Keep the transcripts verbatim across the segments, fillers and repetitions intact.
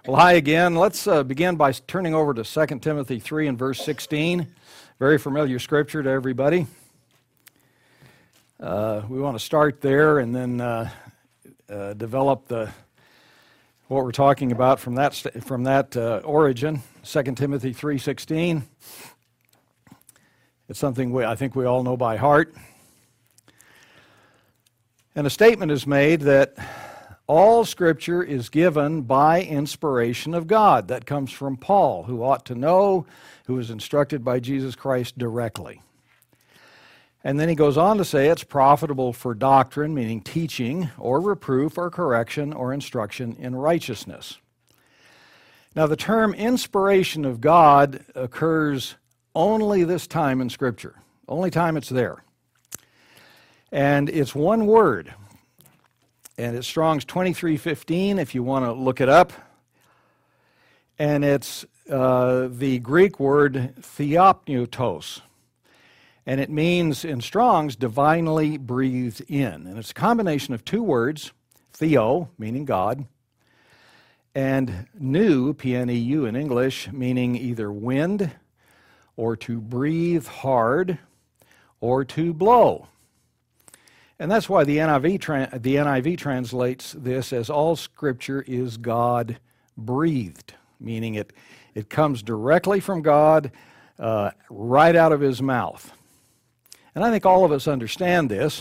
Well, hi again. Let's uh, begin by turning over to Second Timothy three and verse sixteen. Very familiar scripture to everybody. Uh, we want to start there and then uh, uh, develop the what we're talking about from that st- from that uh, origin. Second Timothy three sixteen. It's something we, I think we all know by heart. And a statement is made that all Scripture is given by inspiration of God. That comes from Paul, who ought to know, who was instructed by Jesus Christ directly. And then he goes on to say it's profitable for doctrine, meaning teaching, or reproof, or correction, or instruction in righteousness. Now, the term inspiration of God occurs only this time in Scripture, only time it's there. And it's one word. And it's Strong's twenty-three fifteen, if you want to look it up. And it's uh, the Greek word theopneustos. And it means, in Strong's, divinely breathed in. And it's a combination of two words, theo, meaning God, and pneu, P N E U in English, meaning either wind, or to breathe hard, or to blow. And that's why the N I V, tra- the N I V translates this as all Scripture is God-breathed, meaning it, it comes directly from God, uh, right out of His mouth. And I think all of us understand this.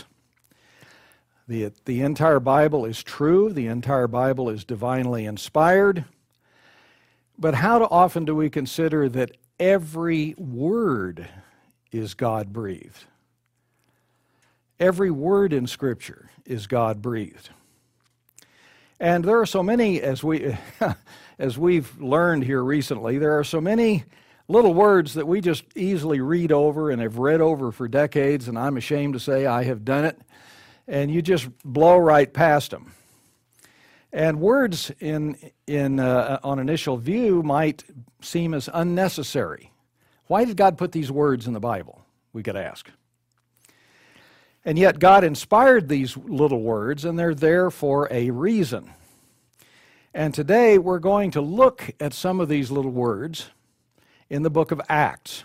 The, the entire Bible is true. The entire Bible is divinely inspired. But how often do we consider that every word is God-breathed? Every word in Scripture is God-breathed. And there are so many, as, we, as we've learned here recently, there are so many little words that we just easily read over and have read over for decades, and I'm ashamed to say I have done it, and you just blow right past them. And words in, in, uh, on initial view might seem as unnecessary. Why did God put these words in the Bible, we could ask? And yet God inspired these little words, and they're there for a reason. And today we're going to look at some of these little words in the book of Acts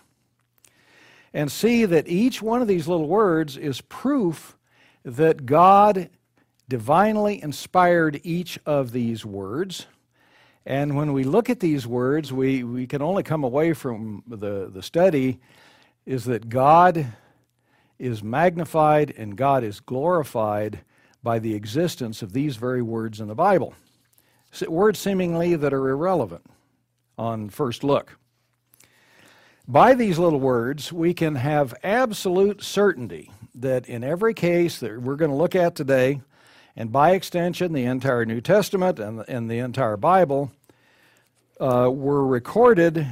and see that each one of these little words is proof that God divinely inspired each of these words. And when we look at these words, we, we can only come away from the, the study is that God is magnified and God is glorified by the existence of these very words in the Bible. Words seemingly that are irrelevant on first look. By these little words, we can have absolute certainty that in every case that we're going to look at today, and by extension the entire New Testament and, and the entire Bible, uh, were recorded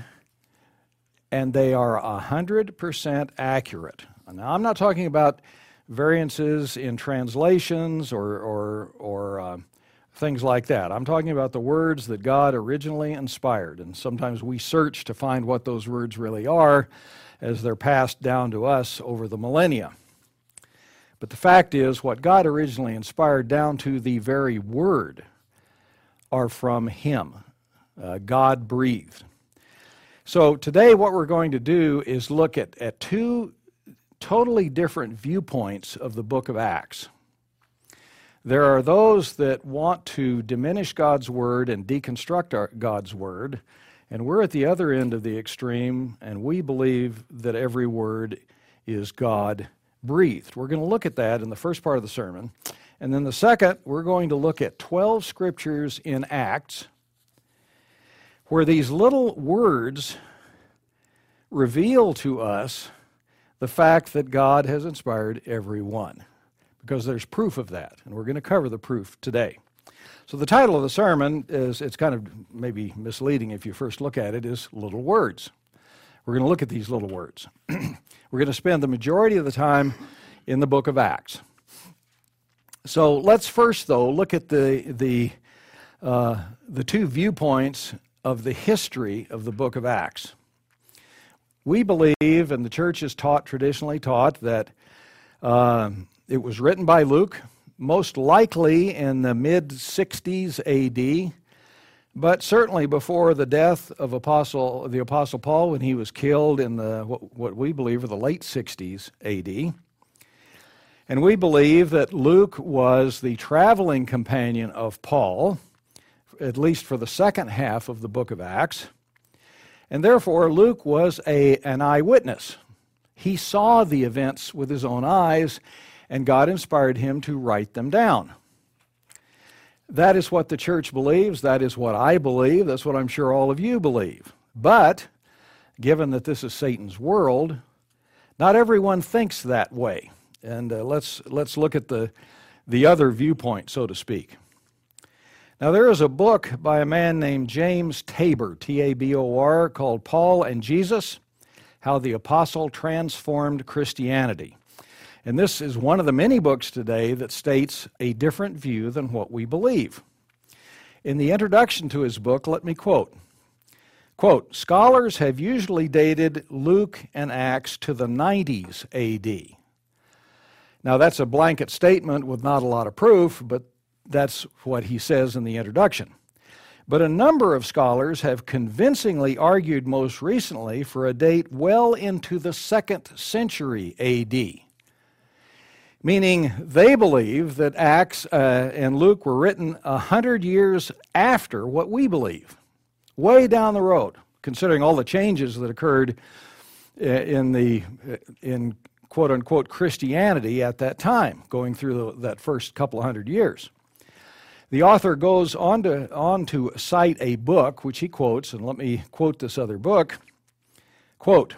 and they are one hundred percent accurate. Now, I'm not talking about variances in translations or, or, or uh, things like that. I'm talking about the words that God originally inspired. And sometimes we search to find what those words really are as they're passed down to us over the millennia. But the fact is, what God originally inspired down to the very word are from Him. Uh, God breathed. So today what we're going to do is look at, at two totally different viewpoints of the book of Acts. There are those that want to diminish God's word and deconstruct our, God's word, and we're at the other end of the extreme, and we believe that every word is God-breathed. We're going to look at that in the first part of the sermon, and then the second, we're going to look at twelve scriptures in Acts where these little words reveal to us the fact that God has inspired every one, because there's proof of that, and we're going to cover the proof today. So the title of the sermon is, it's kind of maybe misleading if you first look at it, is Little Words. We're going to look at these little words. We're going to spend the majority of the time in the book of Acts. So let's first, though, look at the, the, uh, the two viewpoints of the history of the book of Acts. We believe, and the church is taught, traditionally taught, that uh, it was written by Luke, most likely in the mid sixties A D, But certainly before the death of Apostle, the Apostle Paul, when he was killed in the what, what we believe are the late sixties A D, and we believe that Luke was the traveling companion of Paul, at least for the second half of the book of Acts, and therefore Luke was a, an eyewitness. He saw the events with his own eyes, and God inspired him to write them down. That is what the church believes. That is what I believe. That's what I'm sure all of you believe. But, given that this is Satan's world, not everyone thinks that way. And uh, let's, let's look at the, the other viewpoint, so to speak. Now, there is a book by a man named James Tabor, T A B O R, called Paul and Jesus, How the Apostle Transformed Christianity. And this is one of the many books today that states a different view than what we believe. In the introduction to his book, let me quote, quote, "Scholars have usually dated Luke and Acts to the nineties A D Now, that's a blanket statement with not a lot of proof, but that's what he says in the introduction. But a number of scholars have convincingly argued most recently for a date well into the second century A D Meaning they believe that Acts uh, and Luke were written a hundred years after what we believe, way down the road, considering all the changes that occurred in the in quote-unquote Christianity at that time, going through the, that first couple of hundred years. The author goes on to, on to cite a book, which he quotes, and let me quote this other book, quote,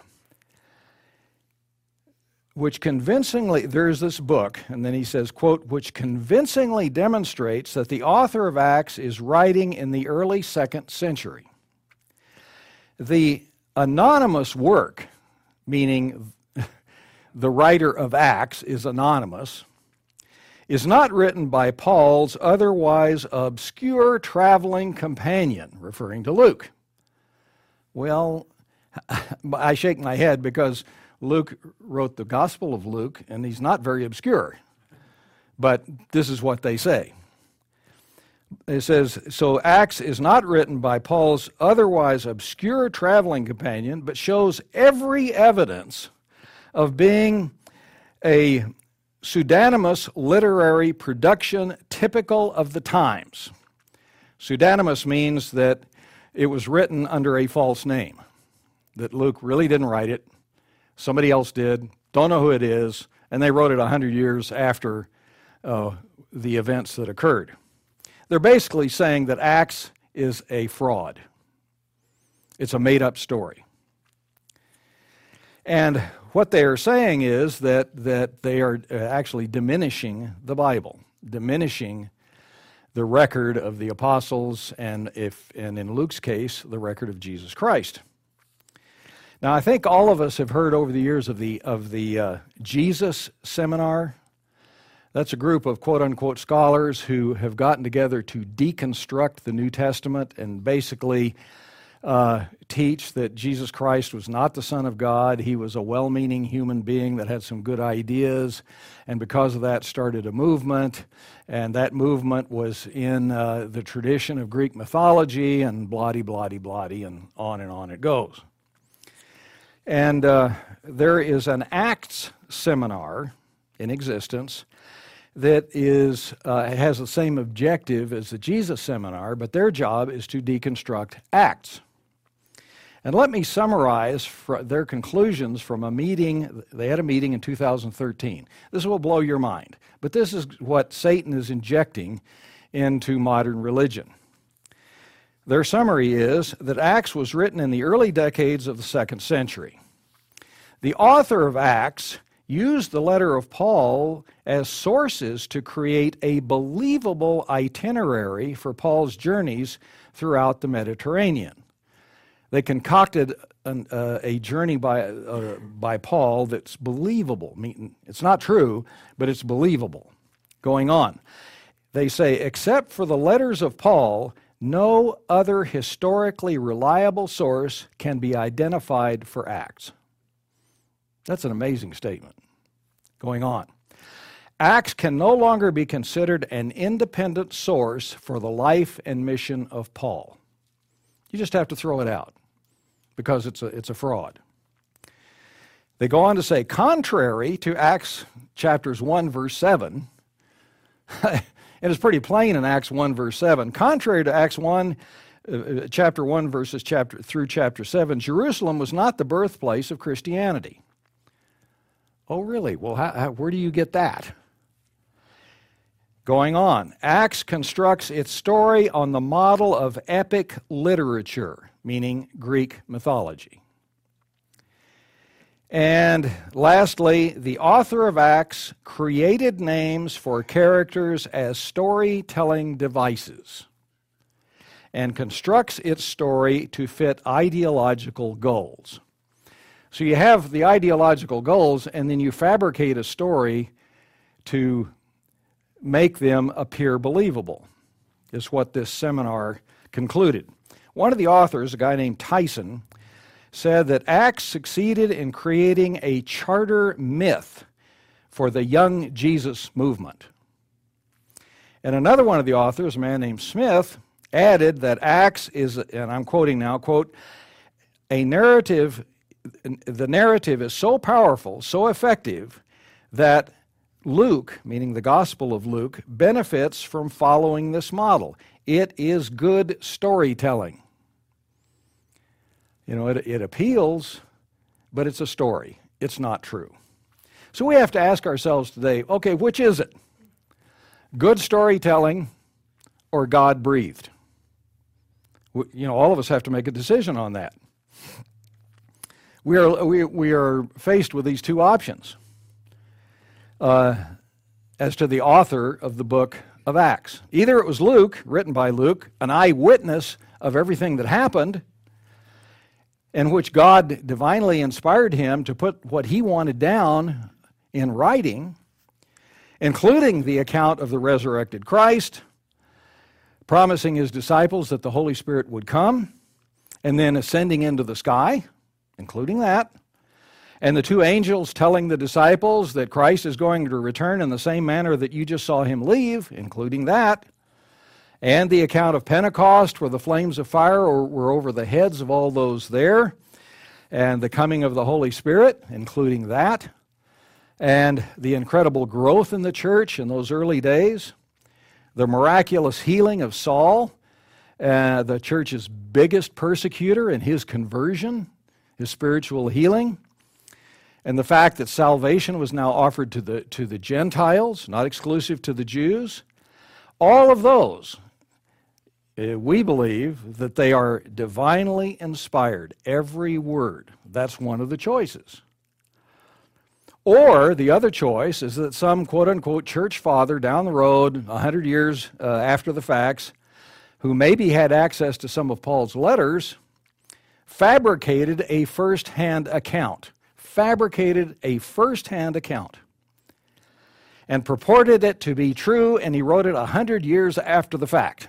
which convincingly, there's this book, and then he says, quote, which convincingly demonstrates that the author of Acts is writing in the early second century. The anonymous work, meaning the writer of Acts is anonymous, is not written by Paul's otherwise obscure traveling companion, referring to Luke. Well, I shake my head because Luke wrote the Gospel of Luke, and he's not very obscure. But this is what they say. It says, so Acts is not written by Paul's otherwise obscure traveling companion, but shows every evidence of being a pseudonymous literary production typical of the times. Pseudonymous means that it was written under a false name, that Luke really didn't write it. Somebody else did, don't know who it is, and they wrote it a hundred years after uh, the events that occurred. They're basically saying that Acts is a fraud. It's a made-up story. And what they are saying is that, that they are actually diminishing the Bible, diminishing the record of the apostles, and, if, and in Luke's case, the record of Jesus Christ. Now, I think all of us have heard over the years of the, of the uh, Jesus Seminar. That's a group of quote-unquote scholars who have gotten together to deconstruct the New Testament and basically uh, teach that Jesus Christ was not the Son of God. He was a well-meaning human being that had some good ideas, and because of that started a movement, and that movement was in uh, the tradition of Greek mythology, and blah-de-blah-de-blah-de, and on and on it goes. And uh, there is an Acts seminar in existence that is uh, has the same objective as the Jesus Seminar, but their job is to deconstruct Acts. And let me summarize their conclusions from a meeting. They had a meeting in two thousand thirteen. This will blow your mind, but this is what Satan is injecting into modern religion. Their summary is that Acts was written in the early decades of the second century. The author of Acts used the letter of Paul as sources to create a believable itinerary for Paul's journeys throughout the Mediterranean. They concocted an, uh, a journey by, uh, by Paul that's believable. I mean, it's not true, but it's believable going on. They say, except for the letters of Paul, no other historically reliable source can be identified for Acts. That's an amazing statement. Going on. Acts can no longer be considered an independent source for the life and mission of Paul. You just have to throw it out because it's a, it's a fraud. They go on to say, contrary to Acts chapters one, verse seven, and it's pretty plain in Acts one, verse seven, contrary to Acts one, uh, chapter one, verses chapter through chapter seven, Jerusalem was not the birthplace of Christianity. Oh, really? Well, how, how, where do you get that? Going on, Acts constructs its story on the model of epic literature, meaning Greek mythology. And lastly, the author of Acts created names for characters as storytelling devices and constructs its story to fit ideological goals. So you have the ideological goals, and then you fabricate a story to make them appear believable, is what this seminar concluded. One of the authors, a guy named Tyson, said that Acts succeeded in creating a charter myth for the young Jesus movement. And another one of the authors, a man named Smith, added that Acts is, and I'm quoting now, quote, a narrative, the narrative is so powerful, so effective, that Luke, meaning the Gospel of Luke, benefits from following this model. It is good storytelling. You know, it, it appeals, but it's a story. It's not true. So we have to ask ourselves today, okay, which is it? Good storytelling or God-breathed? You know, all of us have to make a decision on that. We are, we, we are faced with these two options uh, as to the author of the book of Acts. Either it was Luke, written by Luke, an eyewitness of everything that happened, in which God divinely inspired him to put what he wanted down in writing, including the account of the resurrected Christ, promising his disciples that the Holy Spirit would come, and then ascending into the sky, including that, and the two angels telling the disciples that Christ is going to return in the same manner that you just saw him leave, including that, and the account of Pentecost, where the flames of fire were over the heads of all those there, and the coming of the Holy Spirit, including that, and the incredible growth in the church in those early days, the miraculous healing of Saul, uh, the church's biggest persecutor, and his conversion, his spiritual healing, and the fact that salvation was now offered to the, to the Gentiles, not exclusive to the Jews. All of those, we believe that they are divinely inspired, every word. That's one of the choices. Or the other choice is that some quote-unquote church father down the road, a hundred years uh, after the facts, who maybe had access to some of Paul's letters, fabricated a first-hand account, fabricated a first-hand account, and purported it to be true, and he wrote it a hundred years after the fact.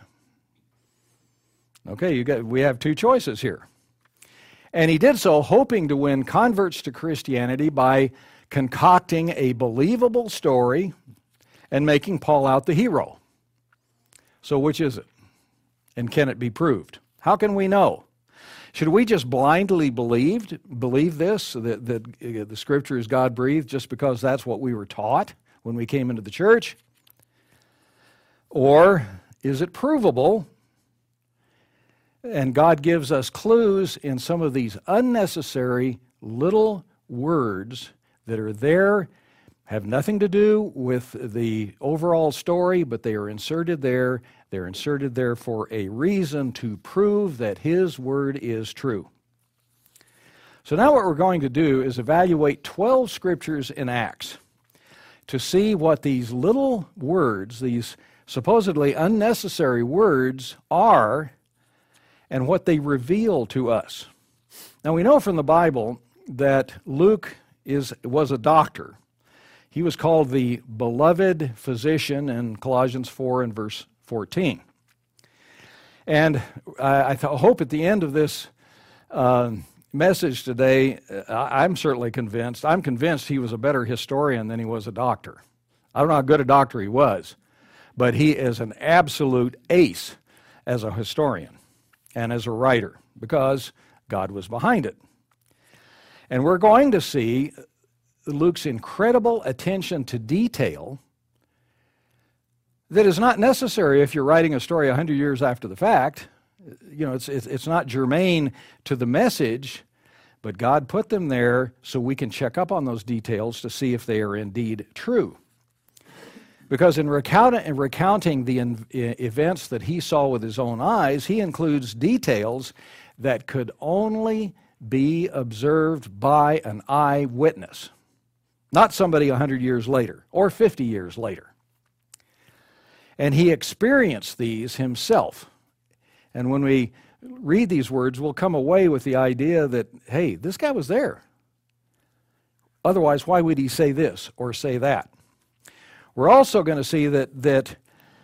Okay, you got, we have two choices here. And he did so hoping to win converts to Christianity by concocting a believable story and making Paul out the hero. So which is it? And can it be proved? How can we know? Should we just blindly believe, believe this, that, that the Scripture is God-breathed just because that's what we were taught when we came into the church? Or is it provable? And God gives us clues in some of these unnecessary little words that are there, have nothing to do with the overall story, but they are inserted there. They're inserted there for a reason to prove that His Word is true. So now what we're going to do is evaluate twelve scriptures in Acts to see what these little words, these supposedly unnecessary words, are and what they reveal to us. Now we know from the Bible that Luke is was a doctor. He was called the beloved physician in Colossians four and verse fourteen. And I, I th- hope at the end of this uh, message today, I'm certainly convinced, I'm convinced he was a better historian than he was a doctor. I don't know how good a doctor he was, but he is an absolute ace as a historian. and as a writer, because God was behind it. And we're going to see Luke's incredible attention to detail that is not necessary if you're writing a story one hundred years after the fact. You know, it's, it's, it's not germane to the message, but God put them there so we can check up on those details to see if they are indeed true. Because in, recount, in recounting the in, events that he saw with his own eyes, he includes details that could only be observed by an eyewitness, not somebody one hundred years later or fifty years later. And he experienced these himself. And when we read these words, we'll come away with the idea that, hey, this guy was there. Otherwise, why would he say this or say that? We're also going to see that, that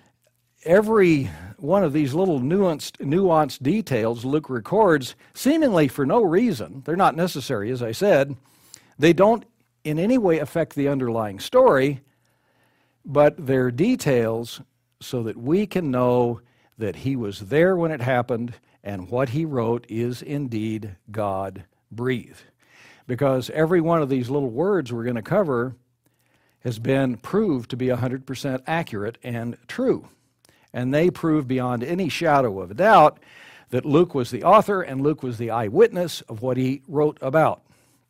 every one of these little nuanced, nuanced details Luke records, seemingly for no reason, they're not necessary, as I said, they don't in any way affect the underlying story, but they're details so that we can know that he was there when it happened and what he wrote is indeed God-breathed. Because every one of these little words we're going to cover has been proved to be one hundred percent accurate and true. And they prove beyond any shadow of a doubt that Luke was the author and Luke was the eyewitness of what he wrote about.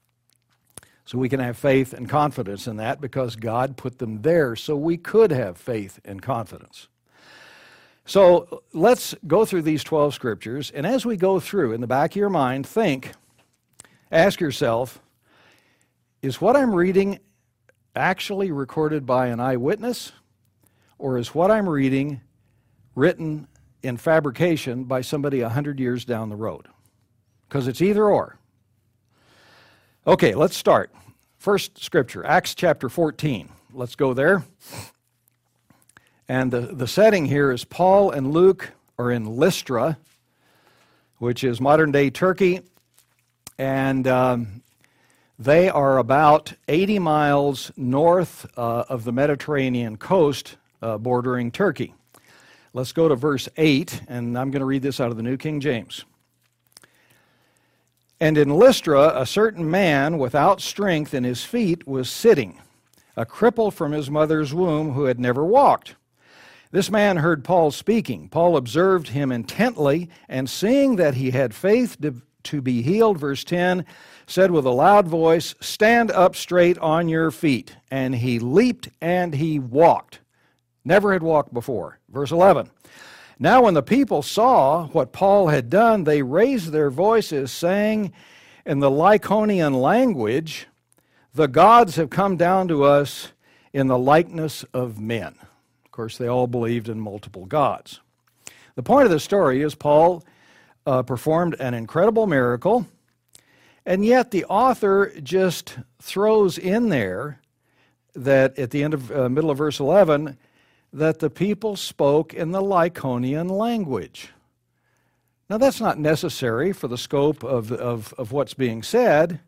So we can have faith and confidence in that because God put them there so we could have faith and confidence. So let's go through these twelve scriptures, and as we go through, in the back of your mind, think, ask yourself, is what I'm reading actually recorded by an eyewitness, or is what I'm reading written in fabrication by somebody one hundred years down the road? Because it's either or. Okay, let's start. First scripture, Acts chapter fourteen. Let's go there. And the, the setting here is Paul and Luke are in Lystra, which is modern-day Turkey, and um, they are about eighty miles north uh, of the Mediterranean coast uh, bordering Turkey. Let's go to verse eight, and I'm going to read this out of the New King James. And in Lystra, a certain man without strength in his feet was sitting, a cripple from his mother's womb who had never walked. This man heard Paul speaking. Paul observed him intently, and seeing that he had faith to, to be healed, verse ten, said with a loud voice, "Stand up straight on your feet." And he leaped and he walked. Never had walked before. Verse eleven. Now when the people saw what Paul had done, they raised their voices, saying in the Lycaonian language, "The gods have come down to us in the likeness of men." Of course, they all believed in multiple gods. The point of the story is Paul uh, performed an incredible miracle, and yet the author just throws in there that at the end of uh, middle of verse eleven, that the people spoke in the Lycaonian language. Now that's not necessary for the scope of, of, of what's being said.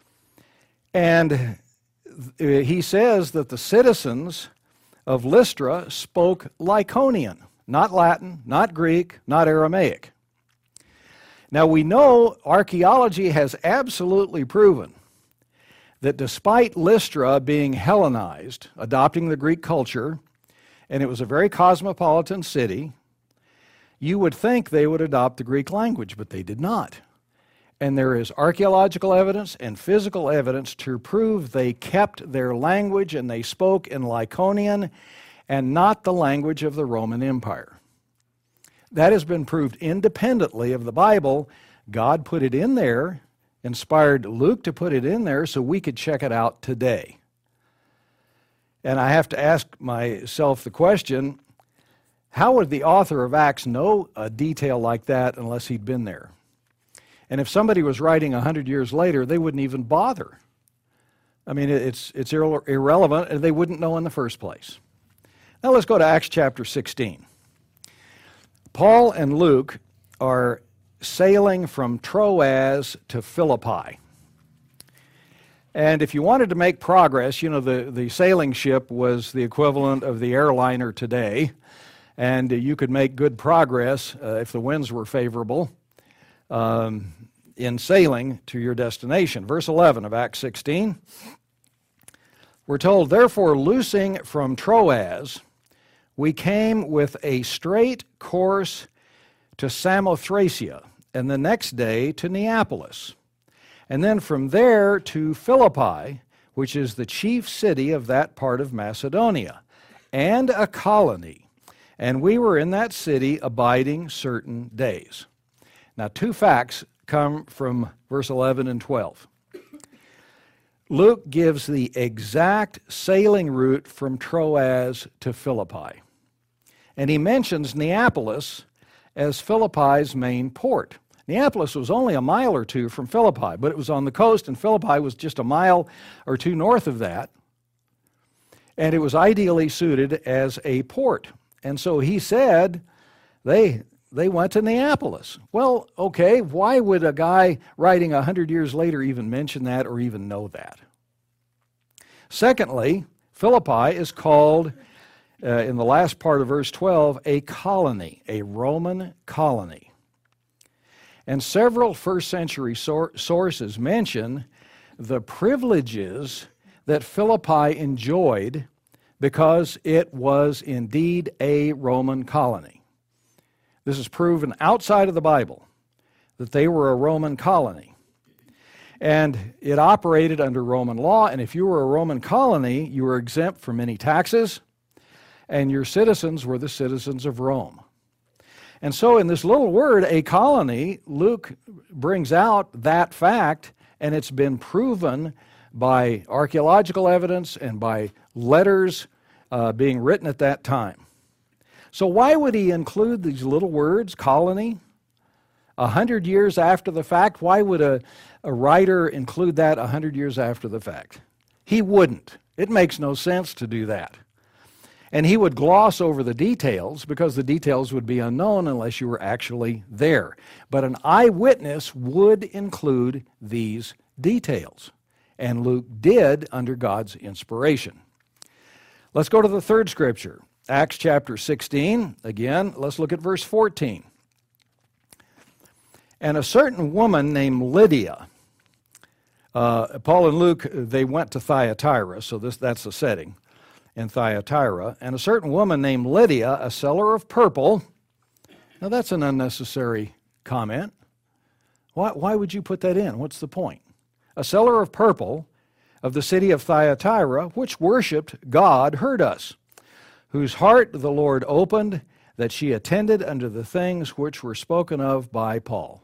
And he says that the citizens of Lystra spoke Lycaonian, not Latin, not Greek, not Aramaic. Now we know archaeology has absolutely proven that despite Lystra being Hellenized, adopting the Greek culture, and it was a very cosmopolitan city, you would think they would adopt the Greek language, but they did not. And there is archaeological evidence and physical evidence to prove they kept their language and they spoke in Lycaonian and not the language of the Roman Empire. That has been proved independently of the Bible. God put it in there, inspired Luke to put it in there so we could check it out today. And I have to ask myself the question, how would the author of Acts know a detail like that unless he'd been there? And if somebody was writing one hundred years later, they wouldn't even bother. I mean, it's, it's irre- irrelevant, and they wouldn't know in the first place. Now let's go to Acts chapter sixteen. Paul and Luke are sailing from Troas to Philippi. And if you wanted to make progress, you know, the, the sailing ship was the equivalent of the airliner today, and you could make good progress uh, if the winds were favorable um, in sailing to your destination. Verse eleven of Acts sixteen, we're told, "Therefore, loosing from Troas, we came with a straight course to Samothracia, and the next day to Neapolis, and then from there to Philippi, which is the chief city of that part of Macedonia, and a colony. And we were in that city abiding certain days." Now, two facts come from verse eleven and twelve. Luke gives the exact sailing route from Troas to Philippi. And he mentions Neapolis as Philippi's main port. Neapolis was only a mile or two from Philippi, but it was on the coast, and Philippi was just a mile or two north of that. And it was ideally suited as a port. And so he said they, they went to Neapolis. Well, okay, why would a guy writing a hundred years later even mention that or even know that? Secondly, Philippi is called, uh, in the last part of verse twelve, a colony, a Roman colony. And several first century sor- sources mention the privileges that Philippi enjoyed because it was indeed a Roman colony. This is proven outside of the Bible, that they were a Roman colony. And it operated under Roman law, and if you were a Roman colony, you were exempt from any taxes, and your citizens were the citizens of Rome. And so in this little word, a colony, Luke brings out that fact, and it's been proven by archaeological evidence and by letters uh, being written at that time. So why would he include these little words, colony? A hundred years after the fact, why would a, a writer include that a hundred years after the fact? He wouldn't. It makes no sense to do that. And he would gloss over the details because the details would be unknown unless you were actually there. But an eyewitness would include these details. And Luke did under God's inspiration. Let's go to the third scripture, Acts chapter sixteen. Again, let's look at verse fourteen. "And a certain woman named Lydia," uh, Paul and Luke, they went to Thyatira, so this that's the setting. In Thyatira, "and a certain woman named Lydia, a seller of purple." Now that's an unnecessary comment. Why, why would you put that in? What's the point? "A seller of purple of the city of Thyatira, which worshipped God, heard us, whose heart the Lord opened, that she attended unto the things which were spoken of by Paul."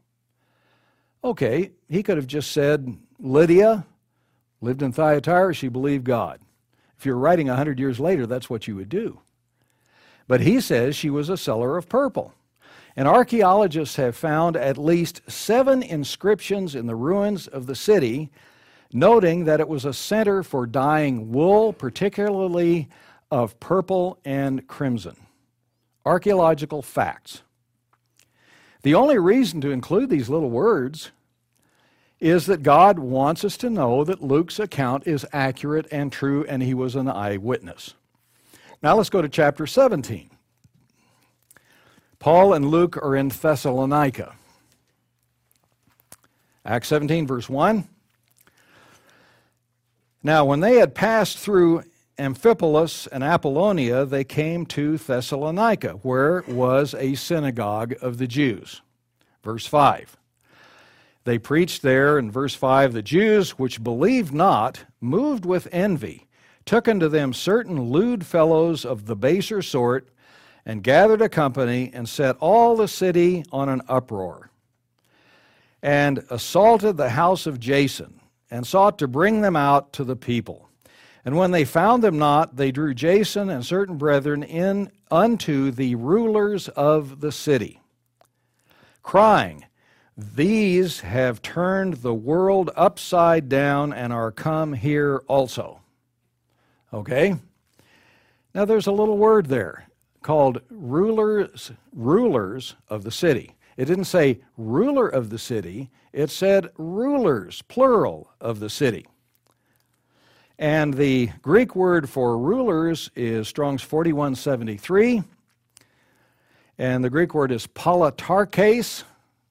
Okay, he could have just said, Lydia lived in Thyatira, she believed God. If you're writing a hundred years later, that's what you would do. But he says she was a seller of purple. And archaeologists have found at least seven inscriptions in the ruins of the city, noting that it was a center for dyeing wool, particularly of purple and crimson. Archaeological facts. The only reason to include these little words is that God wants us to know that Luke's account is accurate and true, and he was an eyewitness. Now let's go to chapter seventeen. Paul and Luke are in Thessalonica. Acts seventeen, verse one. "Now when they had passed through Amphipolis and Apollonia, they came to Thessalonica, where was a synagogue of the Jews." Verse five. "They preached there," in verse five, "the Jews which believed not, moved with envy, took unto them certain lewd fellows of the baser sort, and gathered a company, and set all the city on an uproar, and assaulted the house of Jason, and sought to bring them out to the people. And when they found them not, they drew Jason and certain brethren in unto the rulers of the city, crying, These have turned the world upside down and are come here also." Okay? Now there's a little word there called rulers, rulers of the city. It didn't say ruler of the city, it said rulers, plural, of the city. And the Greek word for rulers is Strong's forty-one seventy-three, and the Greek word is politarches,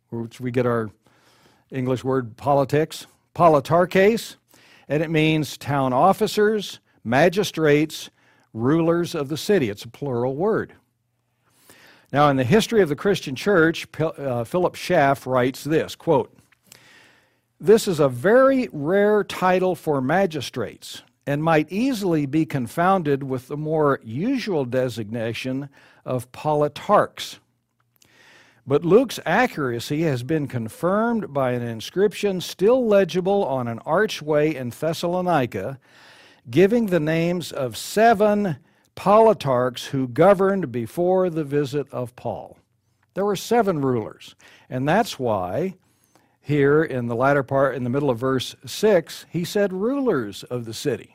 which we get our English word politics, politarches, and it means town officers, magistrates, rulers of the city. It's a plural word. Now, in the history of the Christian church, uh, Philip Schaff writes this, quote, "This is a very rare title for magistrates and might easily be confounded with the more usual designation of politarchs. But Luke's accuracy has been confirmed by an inscription still legible on an archway in Thessalonica, giving the names of seven politarchs who governed before the visit of Paul." There were seven rulers, and that's why here in the latter part, in the middle of verse six, he said rulers of the city.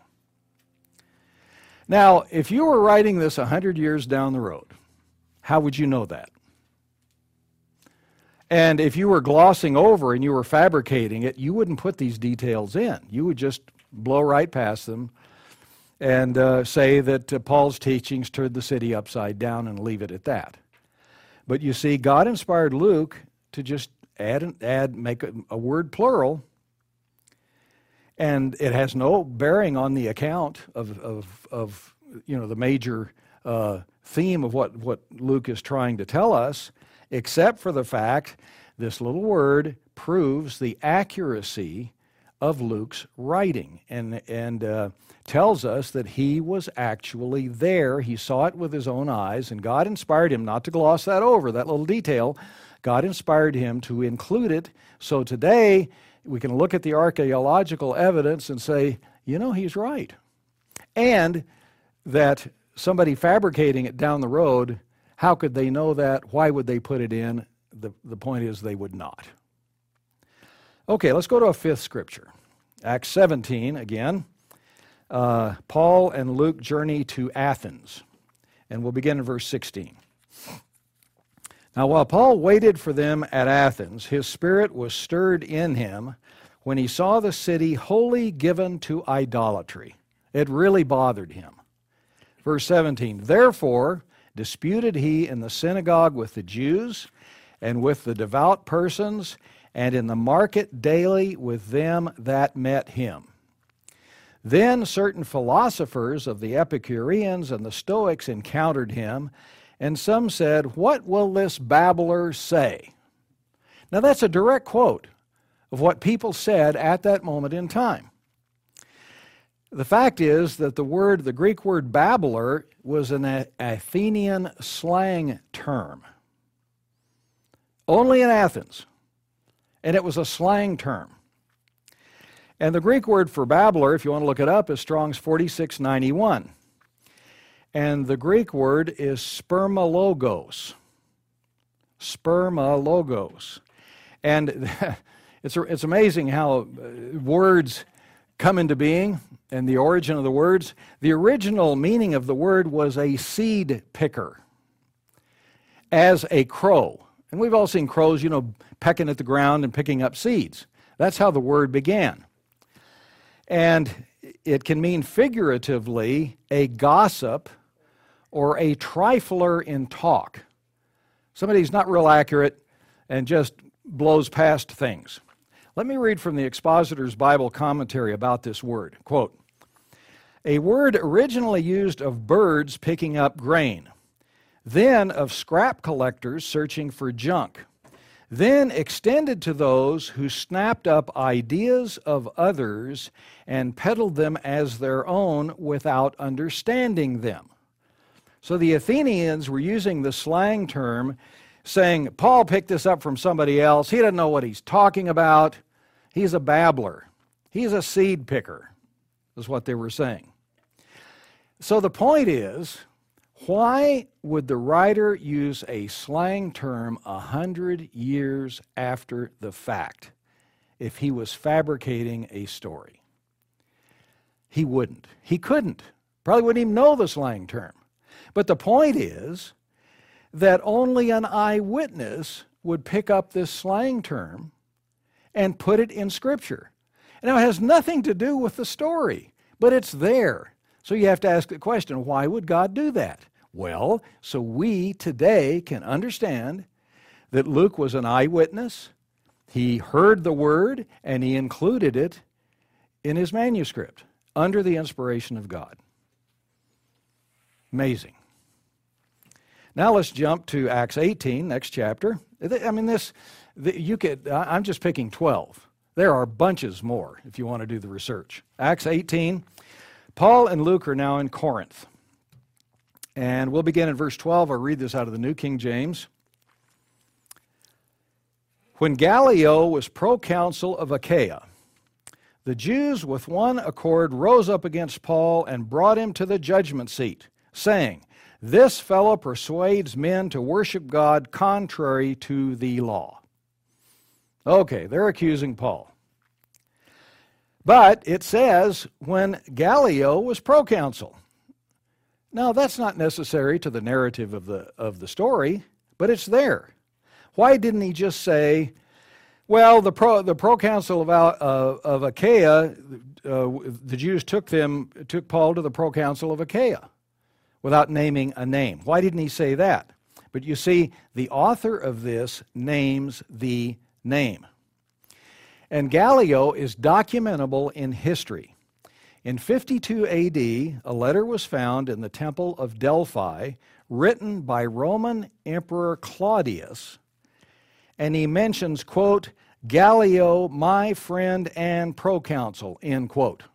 Now, if you were writing this a hundred years down the road, how would you know that? And if you were glossing over and you were fabricating it, you wouldn't put these details in. You would just blow right past them and uh, say that uh, Paul's teachings turned the city upside down and leave it at that. But you see, God inspired Luke to just add, an, add make a, a word plural, and it has no bearing on the account of, of, of you know, the major uh, theme of what, what Luke is trying to tell us, except for the fact this little word proves the accuracy of Luke's writing and, and uh, tells us that he was actually there. He saw it with his own eyes, and God inspired him not to gloss that over, that little detail. God inspired him to include it. So today, we can look at the archaeological evidence and say, you know, he's right. And that somebody fabricating it down the road, how could they know that? Why would they put it in? The, the point is they would not. Okay, let's go to a fifth scripture. Acts seventeen, again. Uh, Paul and Luke journey to Athens. And we'll begin in verse sixteen. "Now while Paul waited for them at Athens, his spirit was stirred in him when he saw the city wholly given to idolatry." It really bothered him. Verse seventeen, "Therefore disputed he in the synagogue with the Jews and with the devout persons, and in the market daily with them that met him. Then certain philosophers of the Epicureans and the Stoics encountered him, and some said, 'What will this babbler say?'" Now that's a direct quote of what people said at that moment in time. The fact is that the word, the Greek word babbler, was an Athenian slang term. Only in Athens. And it was a slang term. And the Greek word for babbler, if you want to look it up, is Strong's forty-six ninety-one. And the Greek word is spermalogos. Spermalogos. And it's, it's amazing how words come into being and the origin of the words. The original meaning of the word was a seed picker, as a crow. And we've all seen crows, you know, pecking at the ground and picking up seeds. That's how the word began. And it can mean figuratively a gossip or a trifler in talk. Somebody who's not real accurate and just blows past things. Let me read from the Expositor's Bible commentary about this word. Quote, "A word originally used of birds picking up grain, then of scrap collectors searching for junk, then extended to those who snapped up ideas of others and peddled them as their own without understanding them." So the Athenians were using the slang term, saying, Paul picked this up from somebody else. He doesn't know what he's talking about. He's a babbler. He's a seed picker, is what they were saying. So the point is, why would the writer use a slang term a hundred years after the fact if he was fabricating a story? He wouldn't. He couldn't. Probably wouldn't even know the slang term. But the point is that only an eyewitness would pick up this slang term and put it in Scripture. Now, it has nothing to do with the story, but it's there. So you have to ask the question, why would God do that? Well, so we today can understand that Luke was an eyewitness. He heard the word, and he included it in his manuscript under the inspiration of God. Amazing. Now let's jump to Acts eighteen, next chapter. I mean, this, you could, I'm just picking twelve. There are bunches more if you want to do the research. Acts eighteen, Paul and Luke are now in Corinth. And we'll begin in verse twelve. I'll read this out of the New King James. When Gallio was proconsul of Achaia, the Jews with one accord rose up against Paul and brought him to the judgment seat, saying, "This fellow persuades men to worship God contrary to the law." Okay, they're accusing Paul. But it says, when Gallio was proconsul. Now, that's not necessary to the narrative of the, of the story, but it's there. Why didn't he just say, well, the, pro, the proconsul of, uh, of Achaia, uh, the Jews took, them, took Paul to the proconsul of Achaia without naming a name? Why didn't he say that? But you see, the author of this names the name. And Gallio is documentable in history. In fifty-two A D, a letter was found in the Temple of Delphi written by Roman Emperor Claudius, and he mentions, quote, "Gallio, my friend and proconsul," end quote.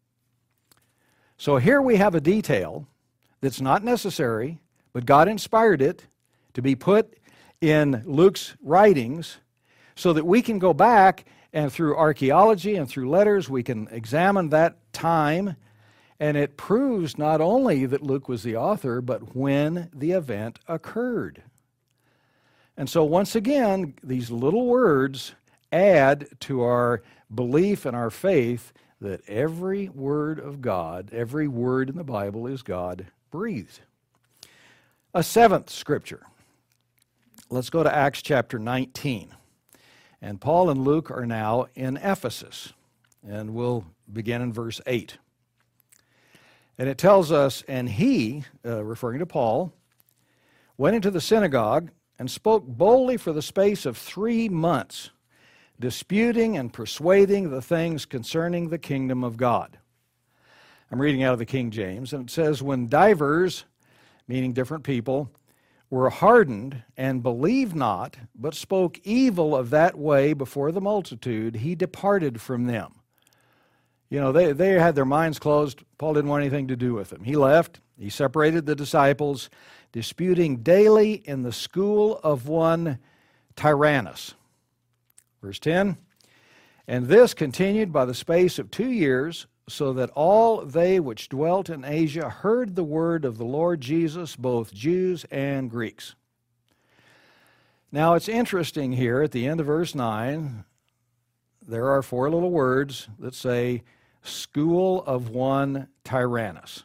So here we have a detail that's not necessary, but God inspired it to be put in Luke's writings so that we can go back and through archaeology and through letters we can examine that time, and it proves not only that Luke was the author, but when the event occurred. And so once again, these little words add to our belief and our faith that every word of God, every word in the Bible is God-breathed. A seventh scripture. Let's go to Acts chapter nineteen. And Paul and Luke are now in Ephesus. And we'll begin in verse eight. And it tells us, and he, uh, referring to Paul, went into the synagogue and spoke boldly for the space of three months, disputing and persuading the things concerning the kingdom of God. I'm reading out of the King James, and it says, when divers, meaning different people, were hardened and believed not, but spoke evil of that way before the multitude, he departed from them. You know, they, they had their minds closed. Paul didn't want anything to do with them. He left. He separated the disciples, disputing daily in the school of one Tyrannus. Verse ten, and this continued by the space of two years, so that all they which dwelt in Asia heard the word of the Lord Jesus, both Jews and Greeks. Now it's interesting here at the end of verse nine, there are four little words that say, school of one Tyrannus.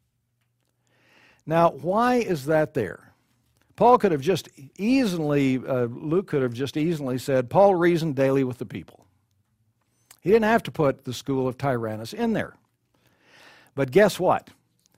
Now, why is that there? Paul could have just easily, uh, Luke could have just easily said, Paul reasoned daily with the people. He didn't have to put the school of Tyrannus in there. But guess what?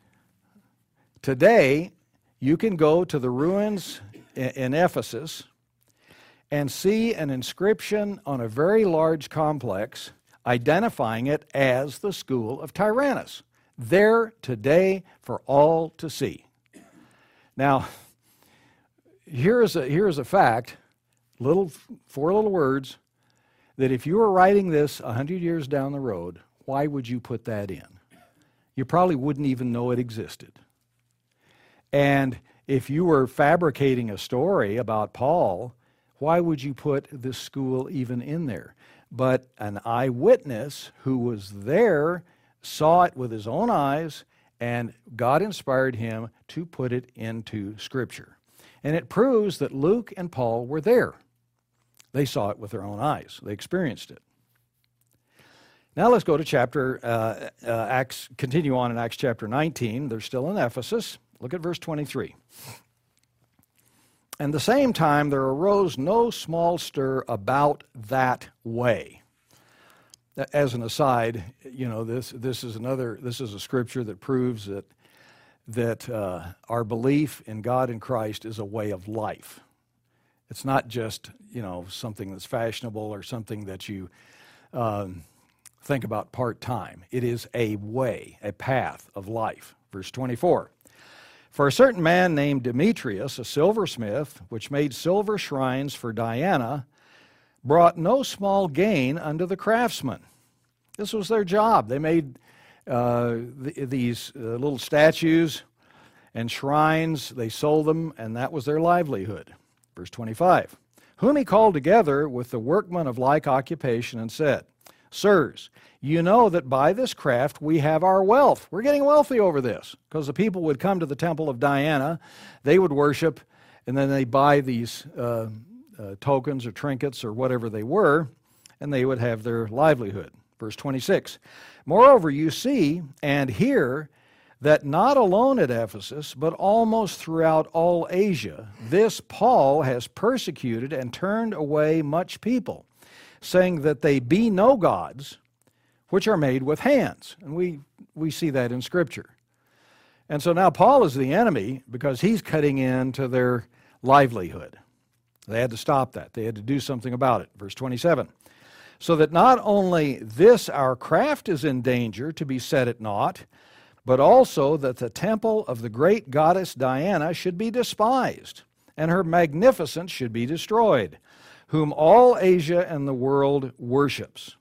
Today, you can go to the ruins in Ephesus and see an inscription on a very large complex identifying it as the school of Tyrannus. There today for all to see. Now, here is a, here is a fact, little, four little words, that if you were writing this a hundred years down the road, why would you put that in? You probably wouldn't even know it existed. And if you were fabricating a story about Paul, why would you put this school even in there? But an eyewitness who was there saw it with his own eyes, and God inspired him to put it into Scripture. And it proves that Luke and Paul were there. They saw it with their own eyes. They experienced it. Now let's go to chapter, uh, uh, Acts, continue on in Acts chapter nineteen. They're still in Ephesus. Look at verse twenty-three. And the same time there arose no small stir about that way. As an aside, you know, this this is another this is a scripture that proves that that uh, our belief in God and Christ is a way of life. It's not just, you know, something that's fashionable or something that you um, think about part-time. It is a way, a path of life. Verse twenty-four. For a certain man named Demetrius, a silversmith, which made silver shrines for Diana, brought no small gain unto the craftsmen. This was their job. They made uh, th- these uh, little statues and shrines. They sold them, and that was their livelihood. Verse twenty-five, whom he called together with the workmen of like occupation and said, Sirs, you know that by this craft we have our wealth. We're getting wealthy over this, because the people would come to the temple of Diana, they would worship, and then they buy these uh, uh, tokens or trinkets or whatever they were, and they would have their livelihood. Verse twenty-six, moreover you see and hear that not alone at Ephesus, but almost throughout all Asia, this Paul has persecuted and turned away much people, saying that they be no gods, which are made with hands. And we, we see that in Scripture. And so now Paul is the enemy because he's cutting into their livelihood. They had to stop that. They had to do something about it. Verse twenty-seven, so that not only this our craft is in danger to be set at naught, but also that the temple of the great goddess Diana should be despised, and her magnificence should be destroyed, whom all Asia and the world worships.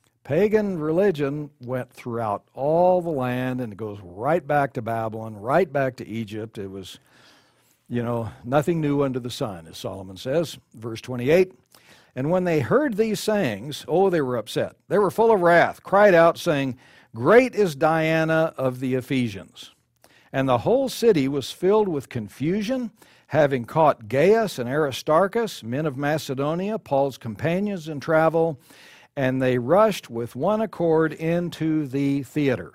Pagan religion went throughout all the land, and it goes right back to Babylon, right back to Egypt. It was, you know, nothing new under the sun, as Solomon says. Verse twenty-eight, and when they heard these sayings, oh, they were upset. They were full of wrath, cried out, saying, Great is Diana of the Ephesians. And the whole city was filled with confusion, having caught Gaius and Aristarchus, men of Macedonia, Paul's companions in travel, and they rushed with one accord into the theater.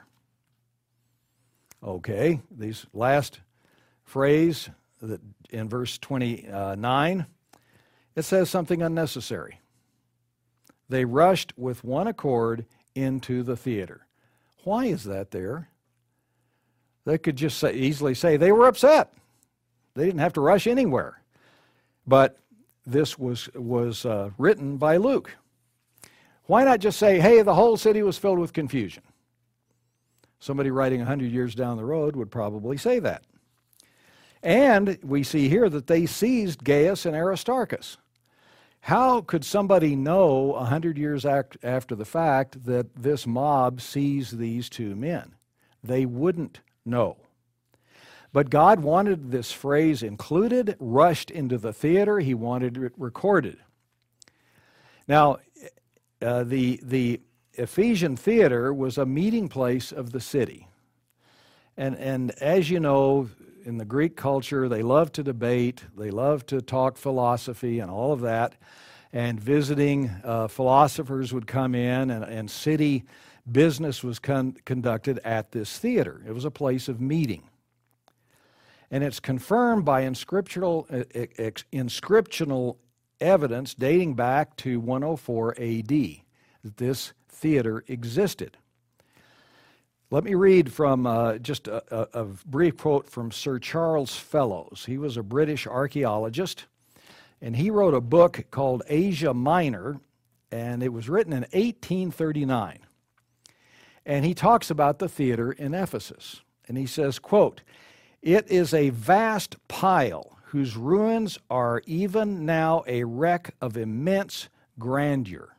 Okay, this last phrase that in verse twenty-nine, it says something unnecessary. They rushed with one accord into the theater. Why is that there? They could just say, easily say they were upset. They didn't have to rush anywhere. But this was, was uh, written by Luke. Why not just say, hey, the whole city was filled with confusion? Somebody writing a hundred years down the road would probably say that. And we see here that they seized Gaius and Aristarchus. How could somebody know a hundred years after the fact that this mob seized these two men? They wouldn't know. But God wanted this phrase included, rushed into the theater. He wanted it recorded. Now, uh, the, the Ephesian theater was a meeting place of the city. And, and as you know, in the Greek culture, they love to debate, they love to talk philosophy and all of that, and visiting uh, philosophers would come in, and, and city business was con- conducted at this theater. It was a place of meeting. And it's confirmed by inscriptional, uh, ex- inscriptional evidence dating back to one oh four A D that this theater existed. Let me read from uh, just a, a, a brief quote from Sir Charles Fellows. He was a British archaeologist, and he wrote a book called Asia Minor, and it was written in eighteen thirty-nine. And he talks about the theater in Ephesus. And he says, quote, "It is a vast pile whose ruins are even now a wreck of immense grandeur."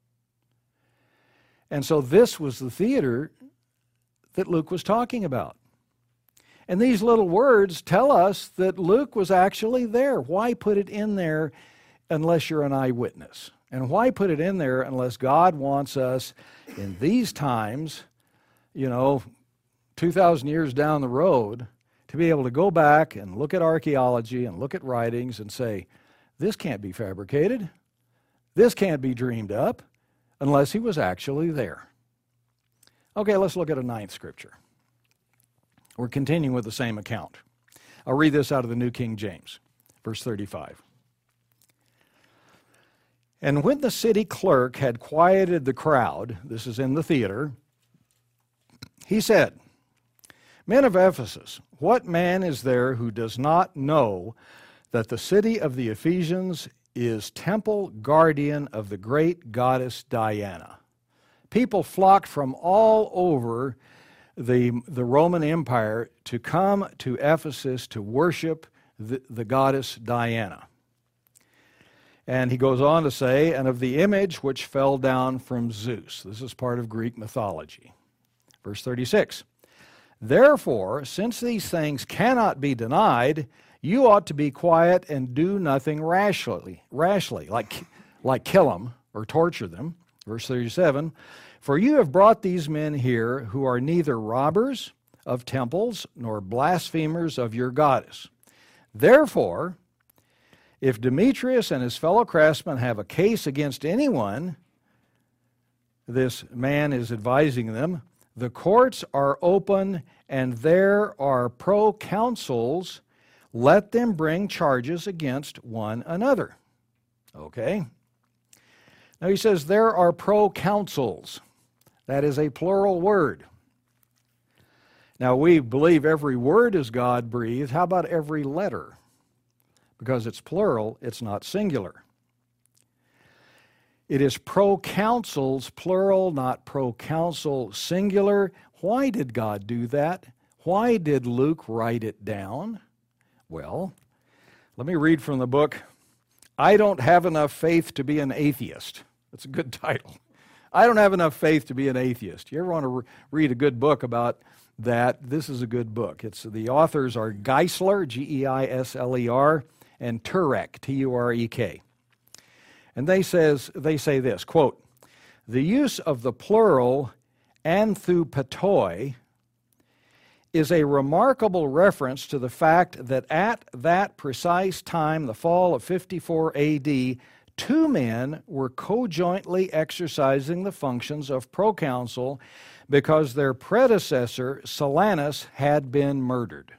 And so this was the theater that Luke was talking about. And these little words tell us that Luke was actually there. Why put it in there unless you're an eyewitness? And why put it in there unless God wants us in these times, you know, two thousand years down the road, to be able to go back and look at archaeology and look at writings and say, this can't be fabricated, this can't be dreamed up, unless he was actually there. Okay, let's look at a ninth scripture. We're continuing with the same account. I'll read this out of the New King James, verse thirty-five. "And when the city clerk had quieted the crowd," this is in the theater, "he said, 'Men of Ephesus, what man is there who does not know that the city of the Ephesians is temple guardian of the great goddess Diana. People flocked from all over the, the Roman Empire to come to Ephesus to worship the, the goddess Diana. And he goes on to say, and of the image which fell down from Zeus. This is part of Greek mythology. Verse thirty-six. Therefore, since these things cannot be denied, you ought to be quiet and do nothing rashly, rashly, like, like kill them or torture them. Verse thirty-seven, for you have brought these men here who are neither robbers of temples nor blasphemers of your goddess. Therefore, if Demetrius and his fellow craftsmen have a case against anyone, this man is advising them, the courts are open and there are proconsuls. Let them bring charges against one another. Okay? Now he says there are proconsuls. That is a plural word. Now we believe every word is God-breathed. How about every letter? Because it's plural, it's not singular. It is proconsuls, plural, not proconsul, singular. Why did God do that? Why did Luke write it down? Well, let me read from the book, I Don't Have Enough Faith to Be an Atheist. That's a good title. I don't have enough faith to be an atheist. You ever want to re- read a good book about that? This is a good book. It's the authors are Geisler, G E I S L E R, and Turek, T U R E K. And they says they say this, quote, the use of the plural anthupatoi is a remarkable reference to the fact that at that precise time, the fall of fifty-four A D, two men were co-jointly exercising the functions of proconsul because their predecessor, Silanus, had been murdered.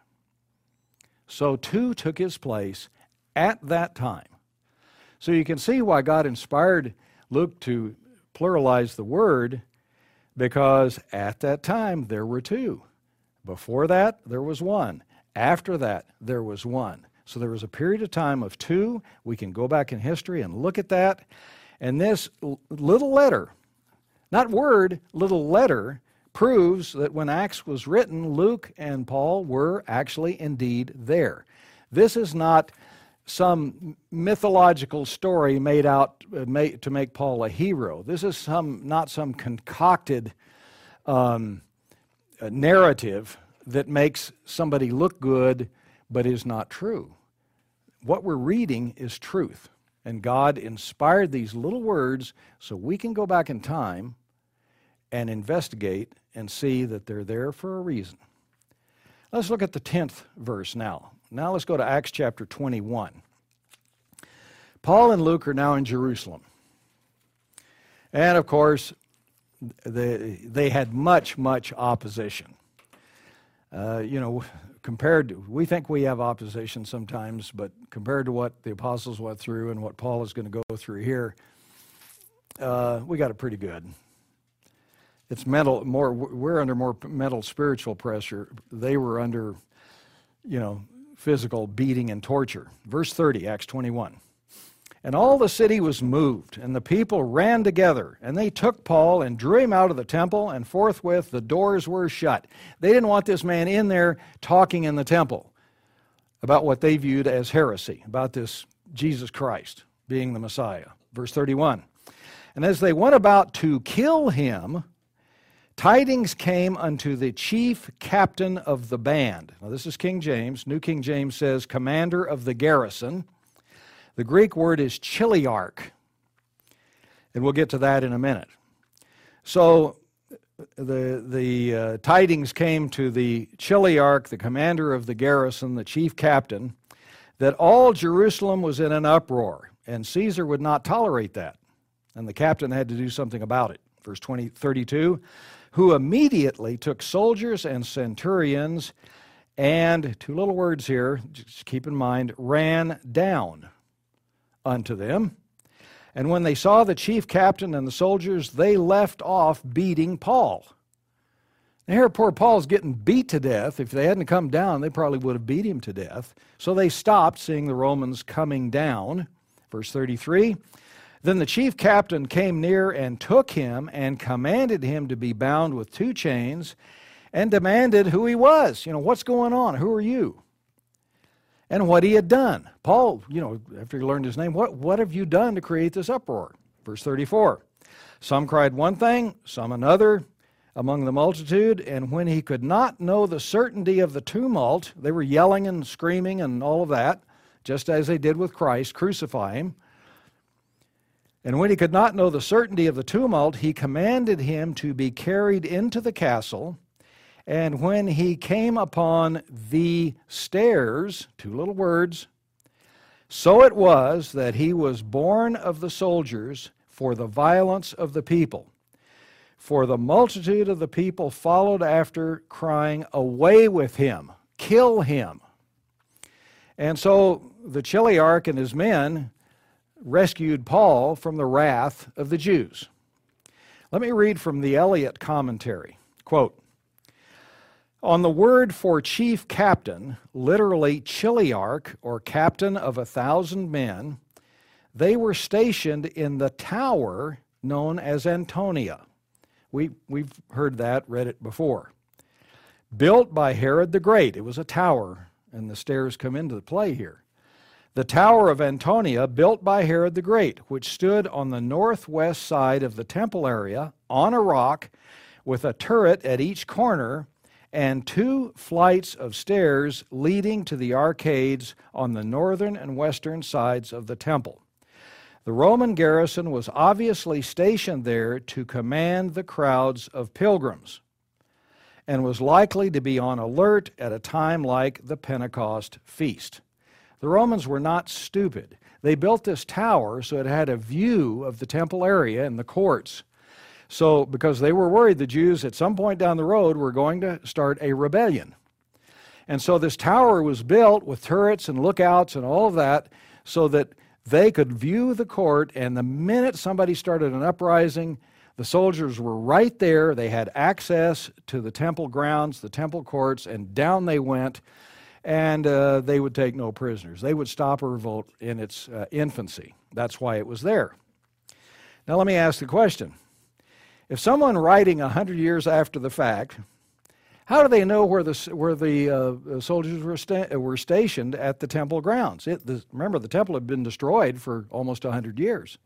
So two took his place at that time. So you can see why God inspired Luke to pluralize the word, because at that time there were two. Before that, there was one. After that, there was one. So there was a period of time of two. We can go back in history and look at that. And this little letter, not word, little letter, proves that when Acts was written, Luke and Paul were actually indeed there. This is not some mythological story made out uh, made, to make Paul a hero. This is some not some concocted um, narrative that makes somebody look good but is not true. What we're reading is truth, and God inspired these little words so we can go back in time and investigate and see that they're there for a reason. Let's look at the tenth verse now. Now let's go to Acts chapter twenty-one. Paul and Luke are now in Jerusalem. And of course, they, they had much, much opposition. Uh, you know, compared to, we think we have opposition sometimes, but compared to what the apostles went through and what Paul is going to go through here, uh, we got it pretty good. It's mental, more, we're under more mental, spiritual pressure. They were under, you know, physical beating and torture. Verse thirty, Acts twenty-one. And all the city was moved, and the people ran together, and they took Paul and drew him out of the temple, and forthwith the doors were shut. They didn't want this man in there talking in the temple about what they viewed as heresy, about this Jesus Christ being the Messiah. Verse thirty-one. And as they went about to kill him, tidings came unto the chief captain of the band. Now this is King James. New King James says commander of the garrison. The Greek word is chiliarch, and we'll get to that in a minute. So the, the uh, tidings came to the chiliarch, the commander of the garrison, the chief captain, that all Jerusalem was in an uproar, and Caesar would not tolerate that, and the captain had to do something about it. Verse twenty, thirty-two, who immediately took soldiers and centurions, and, two little words here, just keep in mind, ran down unto them. And when they saw the chief captain and the soldiers, they left off beating Paul. And here poor Paul's getting beat to death. If they hadn't come down, they probably would have beat him to death. So they stopped, seeing the Romans coming down. Verse thirty-three, then the chief captain came near and took him and commanded him to be bound with two chains and demanded who he was. You know, what's going on? Who are you? And what he had done. Paul, you know, after he learned his name, what, what have you done to create this uproar? Verse thirty-four, some cried one thing, some another among the multitude, and when he could not know the certainty of the tumult, they were yelling and screaming and all of that, just as they did with Christ, crucify him. And when he could not know the certainty of the tumult, he commanded him to be carried into the castle. And when he came upon the stairs, two little words, so it was that he was born of the soldiers for the violence of the people. For the multitude of the people followed after, crying, away with him, kill him. And so the Chiliarch and his men rescued Paul from the wrath of the Jews. Let me read from the Eliot commentary. Quote, on the word for chief captain, literally Chiliarch, or captain of a thousand men, they were stationed in the tower known as Antonia. We, we've heard that, read it before. Built by Herod the Great. It was a tower, and the stairs come into the play here. The Tower of Antonia, built by Herod the Great, which stood on the northwest side of the temple area on a rock with a turret at each corner and two flights of stairs leading to the arcades on the northern and western sides of the temple. The Roman garrison was obviously stationed there to command the crowds of pilgrims and was likely to be on alert at a time like the Pentecost feast. The Romans were not stupid. They built this tower so it had a view of the temple area and the courts. So, because they were worried the Jews at some point down the road were going to start a rebellion. And so this tower was built with turrets and lookouts and all of that so that they could view the court, and the minute somebody started an uprising, the soldiers were right there. They had access to the temple grounds, the temple courts, and down they went, and uh, they would take no prisoners. They would stop a revolt in its uh, infancy. That's why it was there. Now let me ask the question. If someone writing a hundred years after the fact, how do they know where the, where the uh, soldiers were, sta- were stationed at the temple grounds? It, the, remember, the temple had been destroyed for almost a hundred years.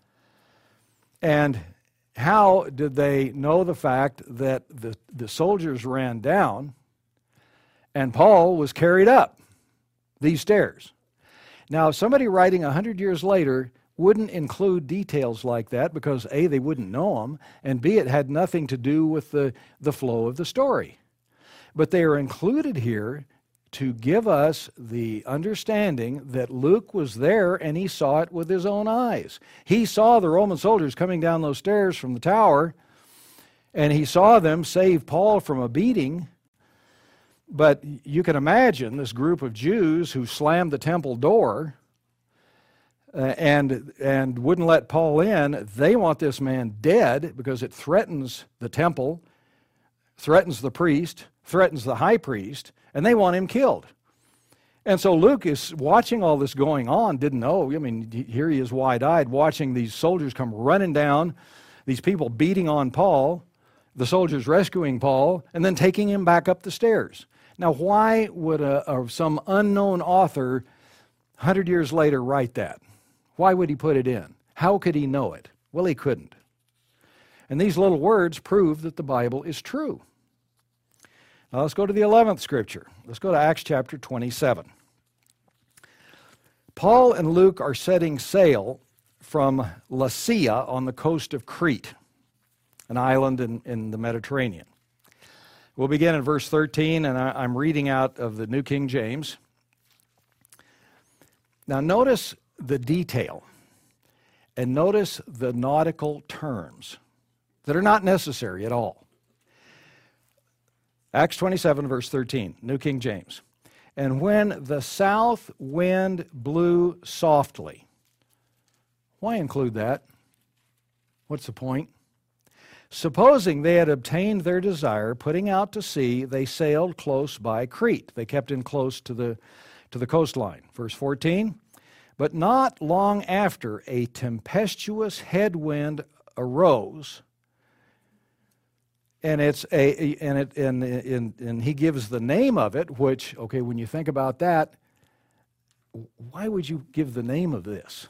And how did they know the fact that the, the soldiers ran down and Paul was carried up these stairs? Now, somebody writing a hundred years later wouldn't include details like that because A, they wouldn't know them, and B, it had nothing to do with the, the flow of the story. But they are included here to give us the understanding that Luke was there and he saw it with his own eyes. He saw the Roman soldiers coming down those stairs from the tower, and he saw them save Paul from a beating. But you can imagine this group of Jews who slammed the temple door uh, and, and wouldn't let Paul in. They want this man dead because it threatens the temple, threatens the priest, threatens the high priest, and they want him killed. And so Luke is watching all this going on, didn't know. I mean, here he is wide-eyed watching these soldiers come running down, these people beating on Paul, the soldiers rescuing Paul, and then taking him back up the stairs. Now, why would a, a, some unknown author one hundred years later write that? Why would he put it in? How could he know it? Well, he couldn't. And these little words prove that the Bible is true. Now let's go to the eleventh scripture. Let's go to Acts chapter twenty-seven. Paul and Luke are setting sail from Lasea on the coast of Crete, an island in, in the Mediterranean. We'll begin in verse thirteen, and I, I'm reading out of the New King James. Now notice the detail, and notice the nautical terms that are not necessary at all. Acts twenty-seven, verse thirteen, New King James. And when the south wind blew softly. Why include that? What's the point? Supposing they had obtained their desire, putting out to sea, they sailed close by Crete. They kept in close to the, to the coastline. Verse fourteen, but not long after a tempestuous headwind arose, and it's a and it and, and and he gives the name of it, which, okay, when you think about that, why would you give the name of this?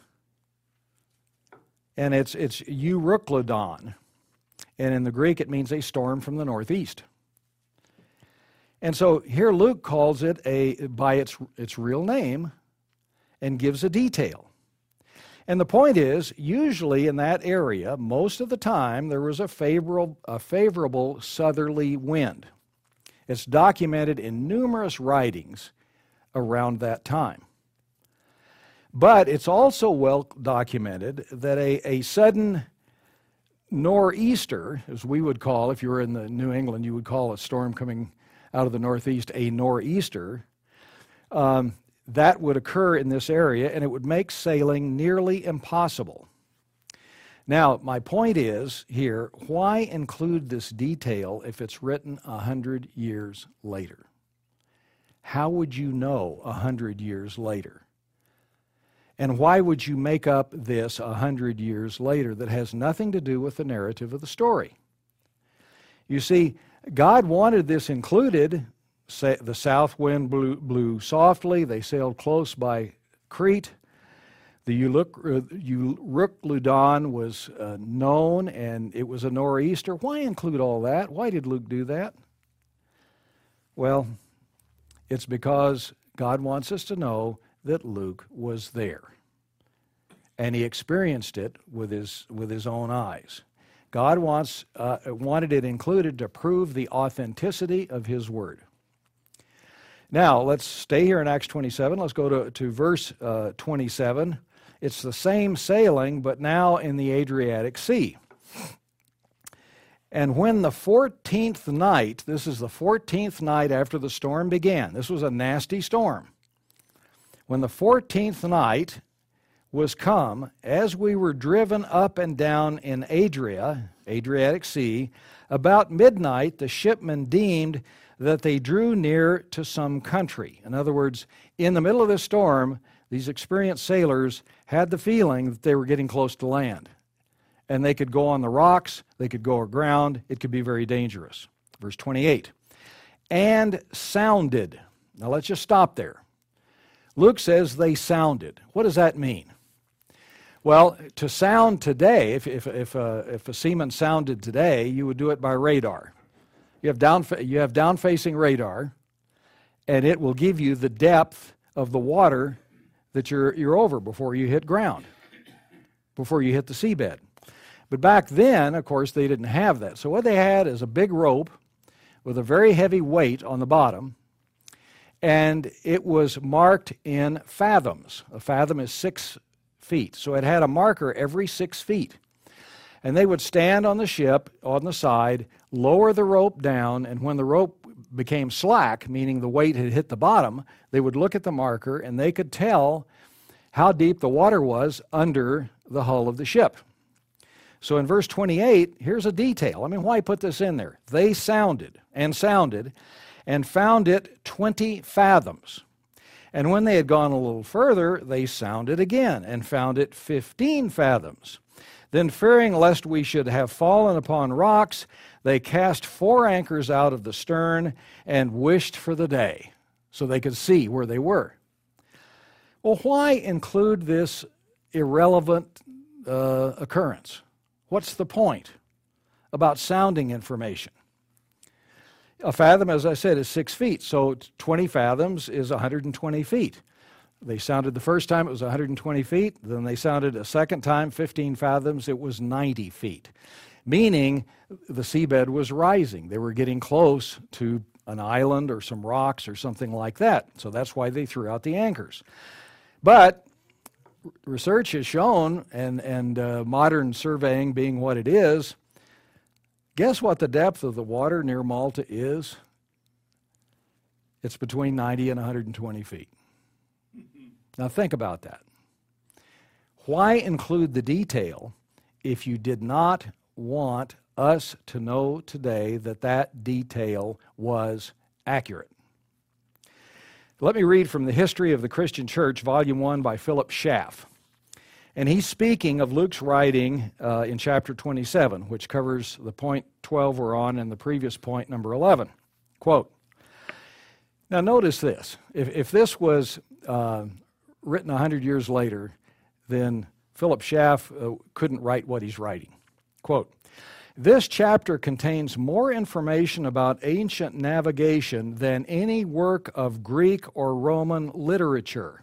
And it's it's Euroclydon, and in the Greek it means a storm from the northeast. And so here Luke calls it a by its its real name and gives a detail. And the point is, usually in that area, most of the time, there was a favorable, a favorable southerly wind. It's documented in numerous writings around that time. But it's also well documented that a, a sudden nor'easter, as we would call, if you were in the New England, you would call a storm coming out of the northeast a nor'easter, um, that would occur in this area, and it would make sailing nearly impossible. Now, my point is here, why include this detail if it's written a hundred years later? How would you know a hundred years later? And why would you make up this a hundred years later that has nothing to do with the narrative of the story? You see, God wanted this included. The south wind blew, blew softly. They sailed close by Crete. The Euroclydon was uh, known, and it was a nor'easter. Why include all that? Why did Luke do that? Well, it's because God wants us to know that Luke was there, and he experienced it with his with his own eyes. God wants uh, wanted it included to prove the authenticity of his word. Now, let's stay here in Acts twenty-seven. Let's go to, to verse uh, twenty-seven. It's the same sailing, but now in the Adriatic Sea. And when the fourteenth night, this is the fourteenth night after the storm began. This was a nasty storm. When the fourteenth night was come, as we were driven up and down in Adria, Adriatic Sea, about midnight the shipmen deemed that they drew near to some country. In other words, in the middle of this storm, these experienced sailors had the feeling that they were getting close to land. And they could go on the rocks, they could go aground, it could be very dangerous. Verse twenty-eight, and sounded. Now let's just stop there. Luke says they sounded. What does that mean? Well, to sound today, if, if, if, uh, if a seaman sounded today, you would do it by radar. You have down, you have down-facing radar, and it will give you the depth of the water that you're, you're over before you hit ground, before you hit the seabed. But back then, of course, they didn't have that. So what they had is a big rope with a very heavy weight on the bottom, and it was marked in fathoms. A fathom is six feet. So it had a marker every six feet. And they would stand on the ship, on the side, lower the rope down, and when the rope became slack, meaning the weight had hit the bottom, they would look at the marker and they could tell how deep the water was under the hull of the ship. So in verse twenty-eight, here's a detail. I mean, why put this in there? They sounded and sounded and found it twenty fathoms. And when they had gone a little further, they sounded again and found it fifteen fathoms. Then, fearing lest we should have fallen upon rocks, they cast four anchors out of the stern and wished for the day, so they could see where they were. Well, why include this irrelevant uh, occurrence? What's the point about sounding information? A fathom, as I said, is six feet, so twenty fathoms is one hundred twenty feet. They sounded the first time, it was one hundred twenty feet. Then they sounded a second time, fifteen fathoms, it was ninety feet. Meaning the seabed was rising. They were getting close to an island or some rocks or something like that. So that's why they threw out the anchors. But research has shown, and, and uh, modern surveying being what it is, guess what the depth of the water near Malta is? It's between ninety and one hundred twenty feet. Now think about that. Why include the detail if you did not want us to know today that that detail was accurate. Let me read from the History of the Christian Church, Volume one by Philip Schaff. And he's speaking of Luke's writing uh, in chapter twenty-seven, which covers the point twelve we're on and the previous point, number eleven. Quote, now notice this. If, if this was uh, written one hundred years later, then Philip Schaff uh, couldn't write what he's writing. Quote, this chapter contains more information about ancient navigation than any work of Greek or Roman literature,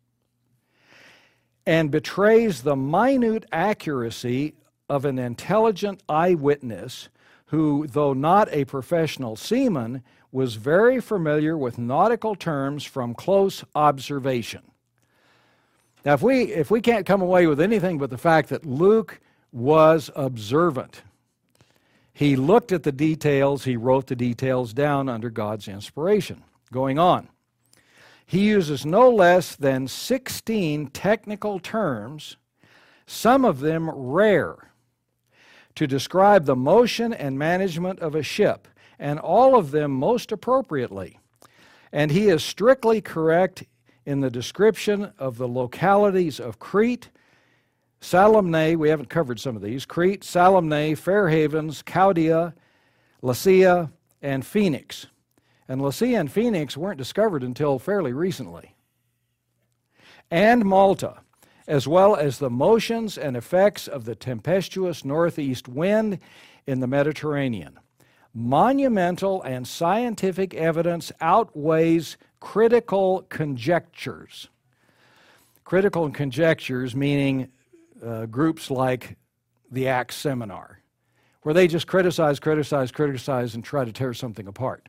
and betrays the minute accuracy of an intelligent eyewitness who, though not a professional seaman, was very familiar with nautical terms from close observation. Now, if we, if we can't come away with anything but the fact that Luke was observant, he looked at the details, he wrote the details down under God's inspiration. Going on. He uses no less than sixteen technical terms, some of them rare, to describe the motion and management of a ship, and all of them most appropriately. And he is strictly correct in the description of the localities of Crete, Salomne, we haven't covered some of these, Crete, Salomne, Fair Havens, Chaldea, Lasea, and Phoenix. And Lasea and Phoenix weren't discovered until fairly recently. And Malta, as well as the motions and effects of the tempestuous northeast wind in the Mediterranean. Monumental and scientific evidence outweighs critical conjectures. Critical conjectures meaning uh, groups like the Acts Seminar, where they just criticize, criticize, criticize, and try to tear something apart.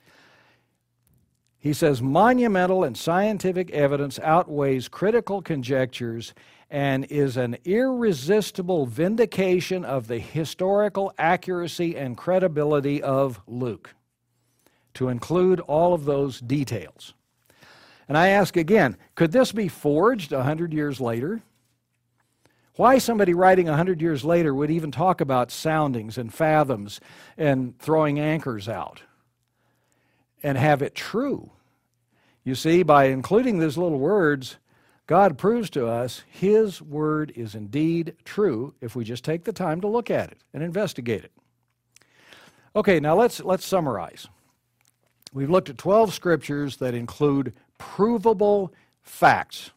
He says, monumental and scientific evidence outweighs critical conjectures and is an irresistible vindication of the historical accuracy and credibility of Luke, to include all of those details. And I ask again, could this be forged a hundred years later? Why somebody writing a hundred years later would even talk about soundings and fathoms and throwing anchors out and have it true? You see, by including these little words, God proves to us His Word is indeed true if we just take the time to look at it and investigate it. Okay, now let's, let's summarize. We've looked at twelve scriptures that include provable facts.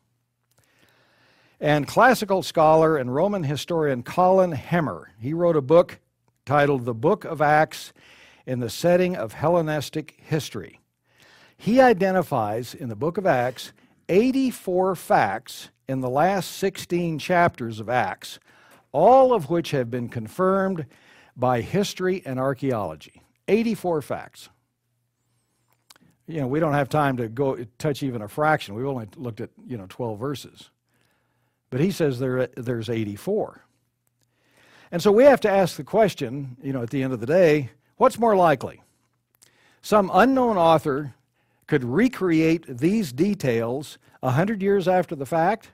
And classical scholar and Roman historian Colin Hemmer, he wrote a book titled The Book of Acts in the Setting of Hellenistic History. He identifies in the book of Acts eighty-four facts in the last sixteen chapters of Acts, all of which have been confirmed by history and archaeology. eighty-four facts. You know, we don't have time to go touch even a fraction. We've only looked at, you know, twelve verses. But he says there, there's eighty-four. And so we have to ask the question, you know, at the end of the day, what's more likely? Some unknown author could recreate these details a hundred years after the fact?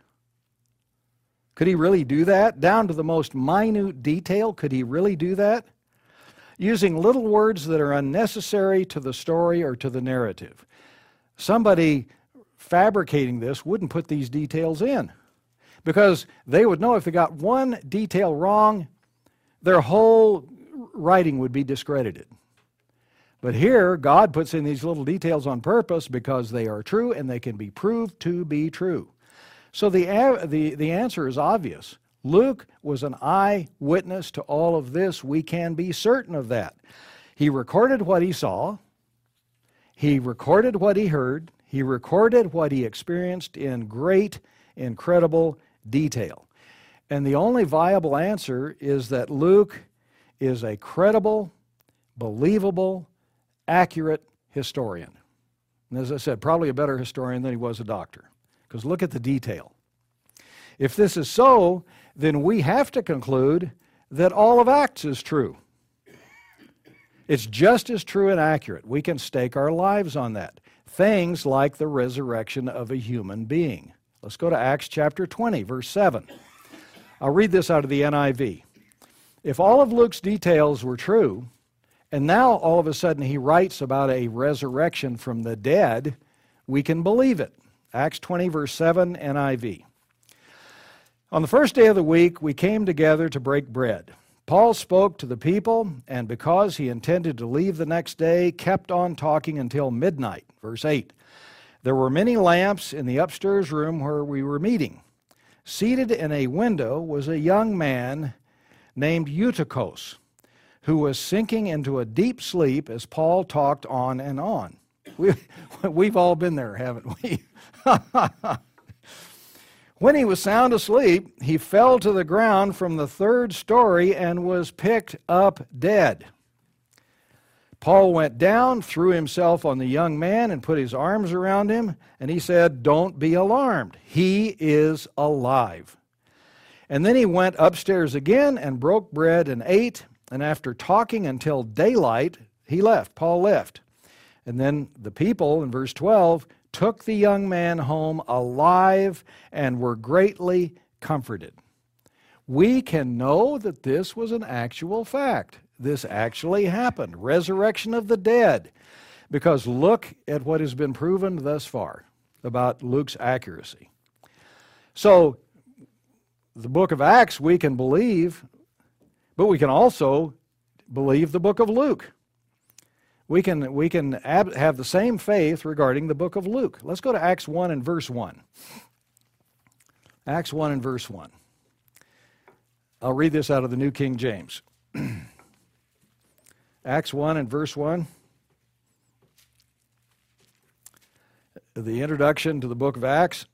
Could he really do that? Down to the most minute detail, could he really do that? Using little words that are unnecessary to the story or to the narrative. Somebody fabricating this wouldn't put these details in, because they would know if they got one detail wrong, their whole writing would be discredited. But here, God puts in these little details on purpose because they are true and they can be proved to be true. So the, the, the answer is obvious. Luke was an eyewitness to all of this. We can be certain of that. He recorded what he saw. He recorded what he heard. He recorded what he experienced in great, incredible detail. And the only viable answer is that Luke is a credible, believable, accurate historian. And as I said, probably a better historian than he was a doctor, because look at the detail. If this is so, then we have to conclude that all of Acts is true. It's just as true and accurate. We can stake our lives on that. Things like the resurrection of a human being. Let's go to Acts chapter twenty, verse seven. I'll read this out of the N I V. If all of Luke's details were true, and now all of a sudden he writes about a resurrection from the dead, we can believe it. Acts twenty, verse seven, N I V. On the first day of the week, we came together to break bread. Paul spoke to the people, and because he intended to leave the next day, kept on talking until midnight. Verse eight. There were many lamps in the upstairs room where we were meeting. Seated in a window was a young man named Eutychus, who was sinking into a deep sleep as Paul talked on and on. We, we've all been there, haven't we? When he was sound asleep, he fell to the ground from the third story and was picked up dead. Paul went down, threw himself on the young man, and put his arms around him, and he said, "Don't be alarmed. He is alive." And then he went upstairs again and broke bread and ate, and after talking until daylight, he left. Paul left. And then the people, in verse twelve, took the young man home alive and were greatly comforted. We can know that this was an actual fact. This actually happened. Resurrection of the dead. Because look at what has been proven thus far about Luke's accuracy. So, the book of Acts we can believe, but we can also believe the book of Luke. We can, we can ab- have the same faith regarding the book of Luke. Let's go to Acts one and verse one. Acts one and verse one. I'll read this out of the New King James. Acts one and verse one. The introduction to the book of Acts.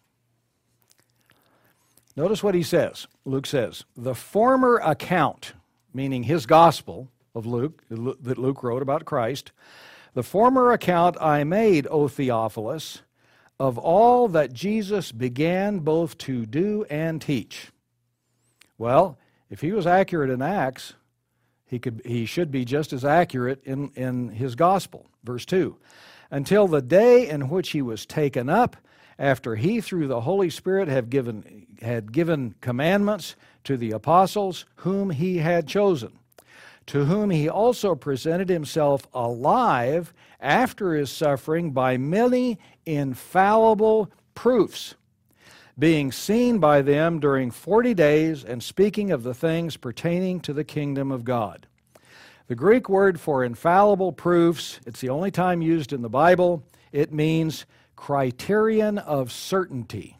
Notice what he says. Luke says, "The former account," meaning his gospel of Luke, that Luke wrote about Christ, "the former account I made, O Theophilus, of all that Jesus began both to do and teach." Well, if he was accurate in Acts, he could he should be just as accurate in, in his gospel. Verse two, "Until the day in which he was taken up, after he through the Holy Spirit had given, had given commandments to the apostles whom he had chosen, to whom he also presented himself alive after his suffering by many infallible proofs, being seen by them during forty days and speaking of the things pertaining to the kingdom of God." The Greek word for infallible proofs, it's the only time used in the Bible. It means criterion of certainty.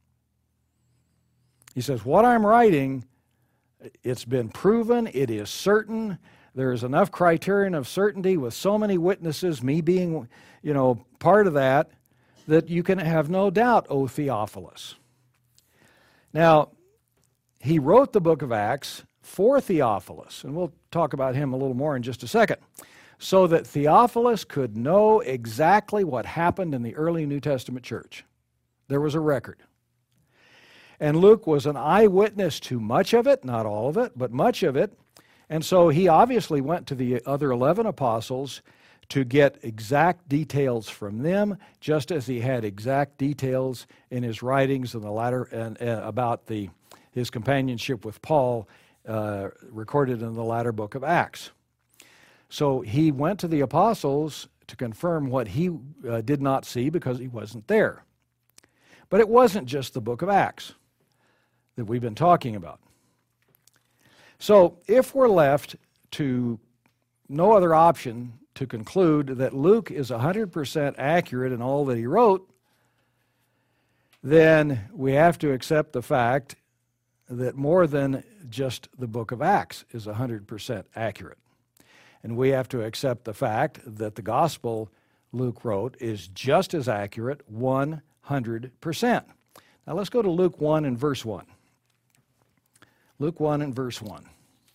He says, what I'm writing, it's been proven, it is certain. There is enough criterion of certainty with so many witnesses, me being, you know, part of that, that you can have no doubt, O Theophilus. Now, he wrote the book of Acts for Theophilus, and we'll talk about him a little more in just a second, so that Theophilus could know exactly what happened in the early New Testament church. There was a record. And Luke was an eyewitness to much of it, not all of it, but much of it. And so he obviously went to the other eleven apostles to get exact details from them, just as he had exact details in his writings in the latter and uh, about the his companionship with Paul, uh, recorded in the latter book of Acts. So he went to the apostles to confirm what he uh, did not see because he wasn't there. But it wasn't just the book of Acts that we've been talking about. So if we're left to no other option to conclude that Luke is one hundred percent accurate in all that he wrote, then we have to accept the fact that more than just the book of Acts is one hundred percent accurate. And we have to accept the fact that the gospel Luke wrote is just as accurate, one hundred percent. Now let's go to Luke one and verse one. Luke one and verse one.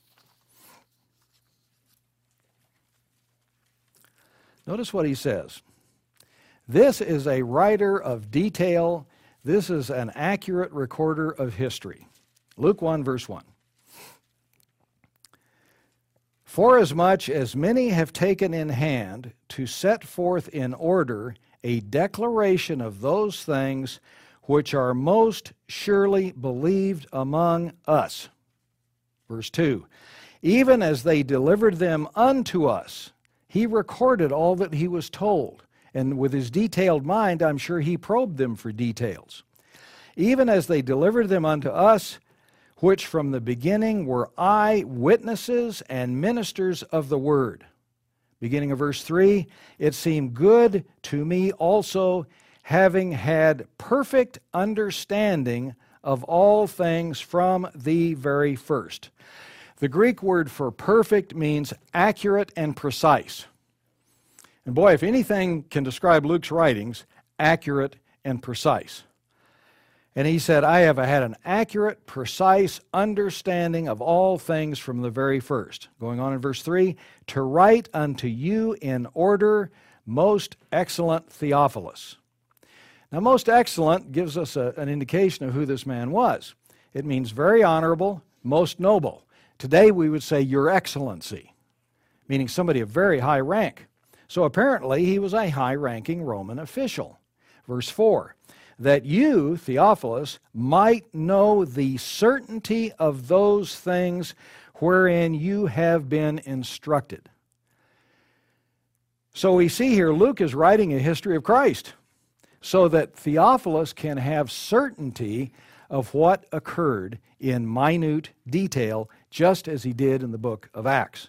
Notice what he says. This is a writer of detail. This is an accurate recorder of history. Luke one, verse one. "Forasmuch as many have taken in hand to set forth in order a declaration of those things which are most surely believed among us." Verse two, even as they delivered them unto us, he recorded all that he was told. And with his detailed mind, I'm sure he probed them for details. Even as they delivered them unto us, which from the beginning were eyewitnesses and ministers of the word. Beginning of verse three, it seemed good to me also, having had perfect understanding of all things from the very first. The Greek word for perfect means accurate and precise. And boy, if anything can describe Luke's writings, accurate and precise. And he said, I have had an accurate, precise understanding of all things from the very first. Going on in verse three, to write unto you in order, most excellent Theophilus. Now, most excellent gives us a, an indication of who this man was. It means very honorable, most noble. Today we would say, Your Excellency, meaning somebody of very high rank. So apparently he was a high-ranking Roman official. Verse four, that you, Theophilus, might know the certainty of those things wherein you have been instructed. So we see here Luke is writing a history of Christ so that Theophilus can have certainty of what occurred in minute detail, just as he did in the book of Acts.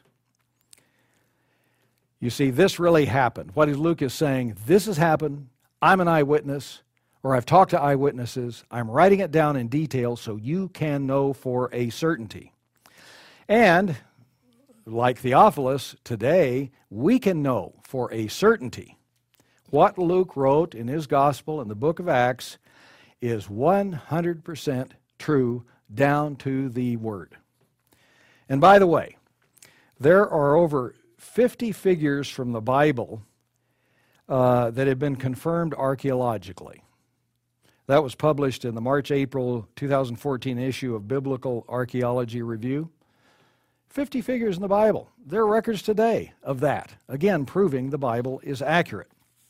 You see, this really happened. What Luke is saying, this has happened, I'm an eyewitness, or I've talked to eyewitnesses, I'm writing it down in detail so you can know for a certainty. And, like Theophilus, today, we can know for a certainty what Luke wrote in his gospel in the book of Acts is one hundred percent true down to the word. And by the way, there are over fifty figures from the Bible uh, that have been confirmed archaeologically. That was published in the March-April two thousand fourteen issue of Biblical Archaeology Review. fifty figures in the Bible. There are records today of that, again, proving the Bible is accurate.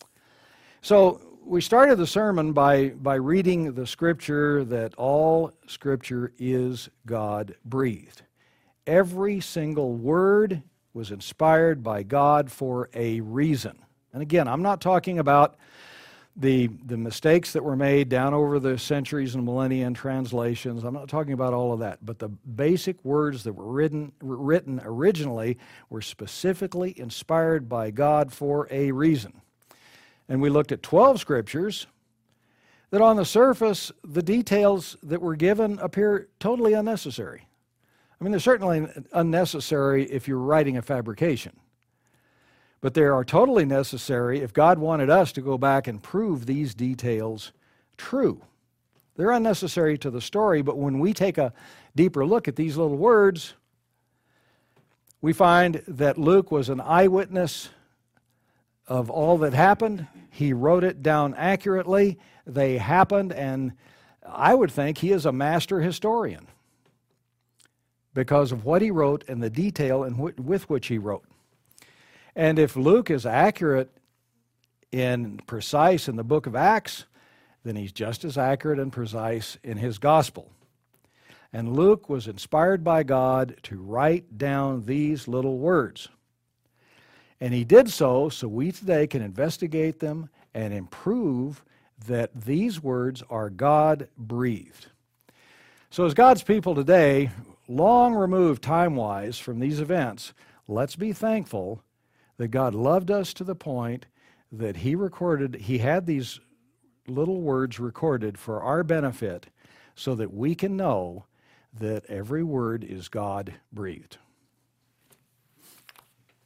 So we started the sermon by, by reading the scripture that all scripture is God-breathed. Every single word was inspired by God for a reason. And again, I'm not talking about the, the mistakes that were made down over the centuries and millennia in translations. I'm not talking about all of that. But the basic words that were written, written originally were specifically inspired by God for a reason. And we looked at twelve scriptures that on the surface, the details that were given appear totally unnecessary. I mean, they're certainly unnecessary if you're writing a fabrication. But they are totally necessary if God wanted us to go back and prove these details true. They're unnecessary to the story, but when we take a deeper look at these little words, we find that Luke was an eyewitness of all that happened. He wrote it down accurately. They happened, and I would think he is a master historian because of what he wrote and the detail in wh- with which he wrote. And if Luke is accurate and precise in the book of Acts, then he's just as accurate and precise in his gospel. And Luke was inspired by God to write down these little words. And he did so so we today can investigate them and improve that these words are God-breathed. So as God's people today, long removed time-wise from these events, let's be thankful that God loved us to the point that he recorded, he had these little words recorded for our benefit so that we can know that every word is God-breathed.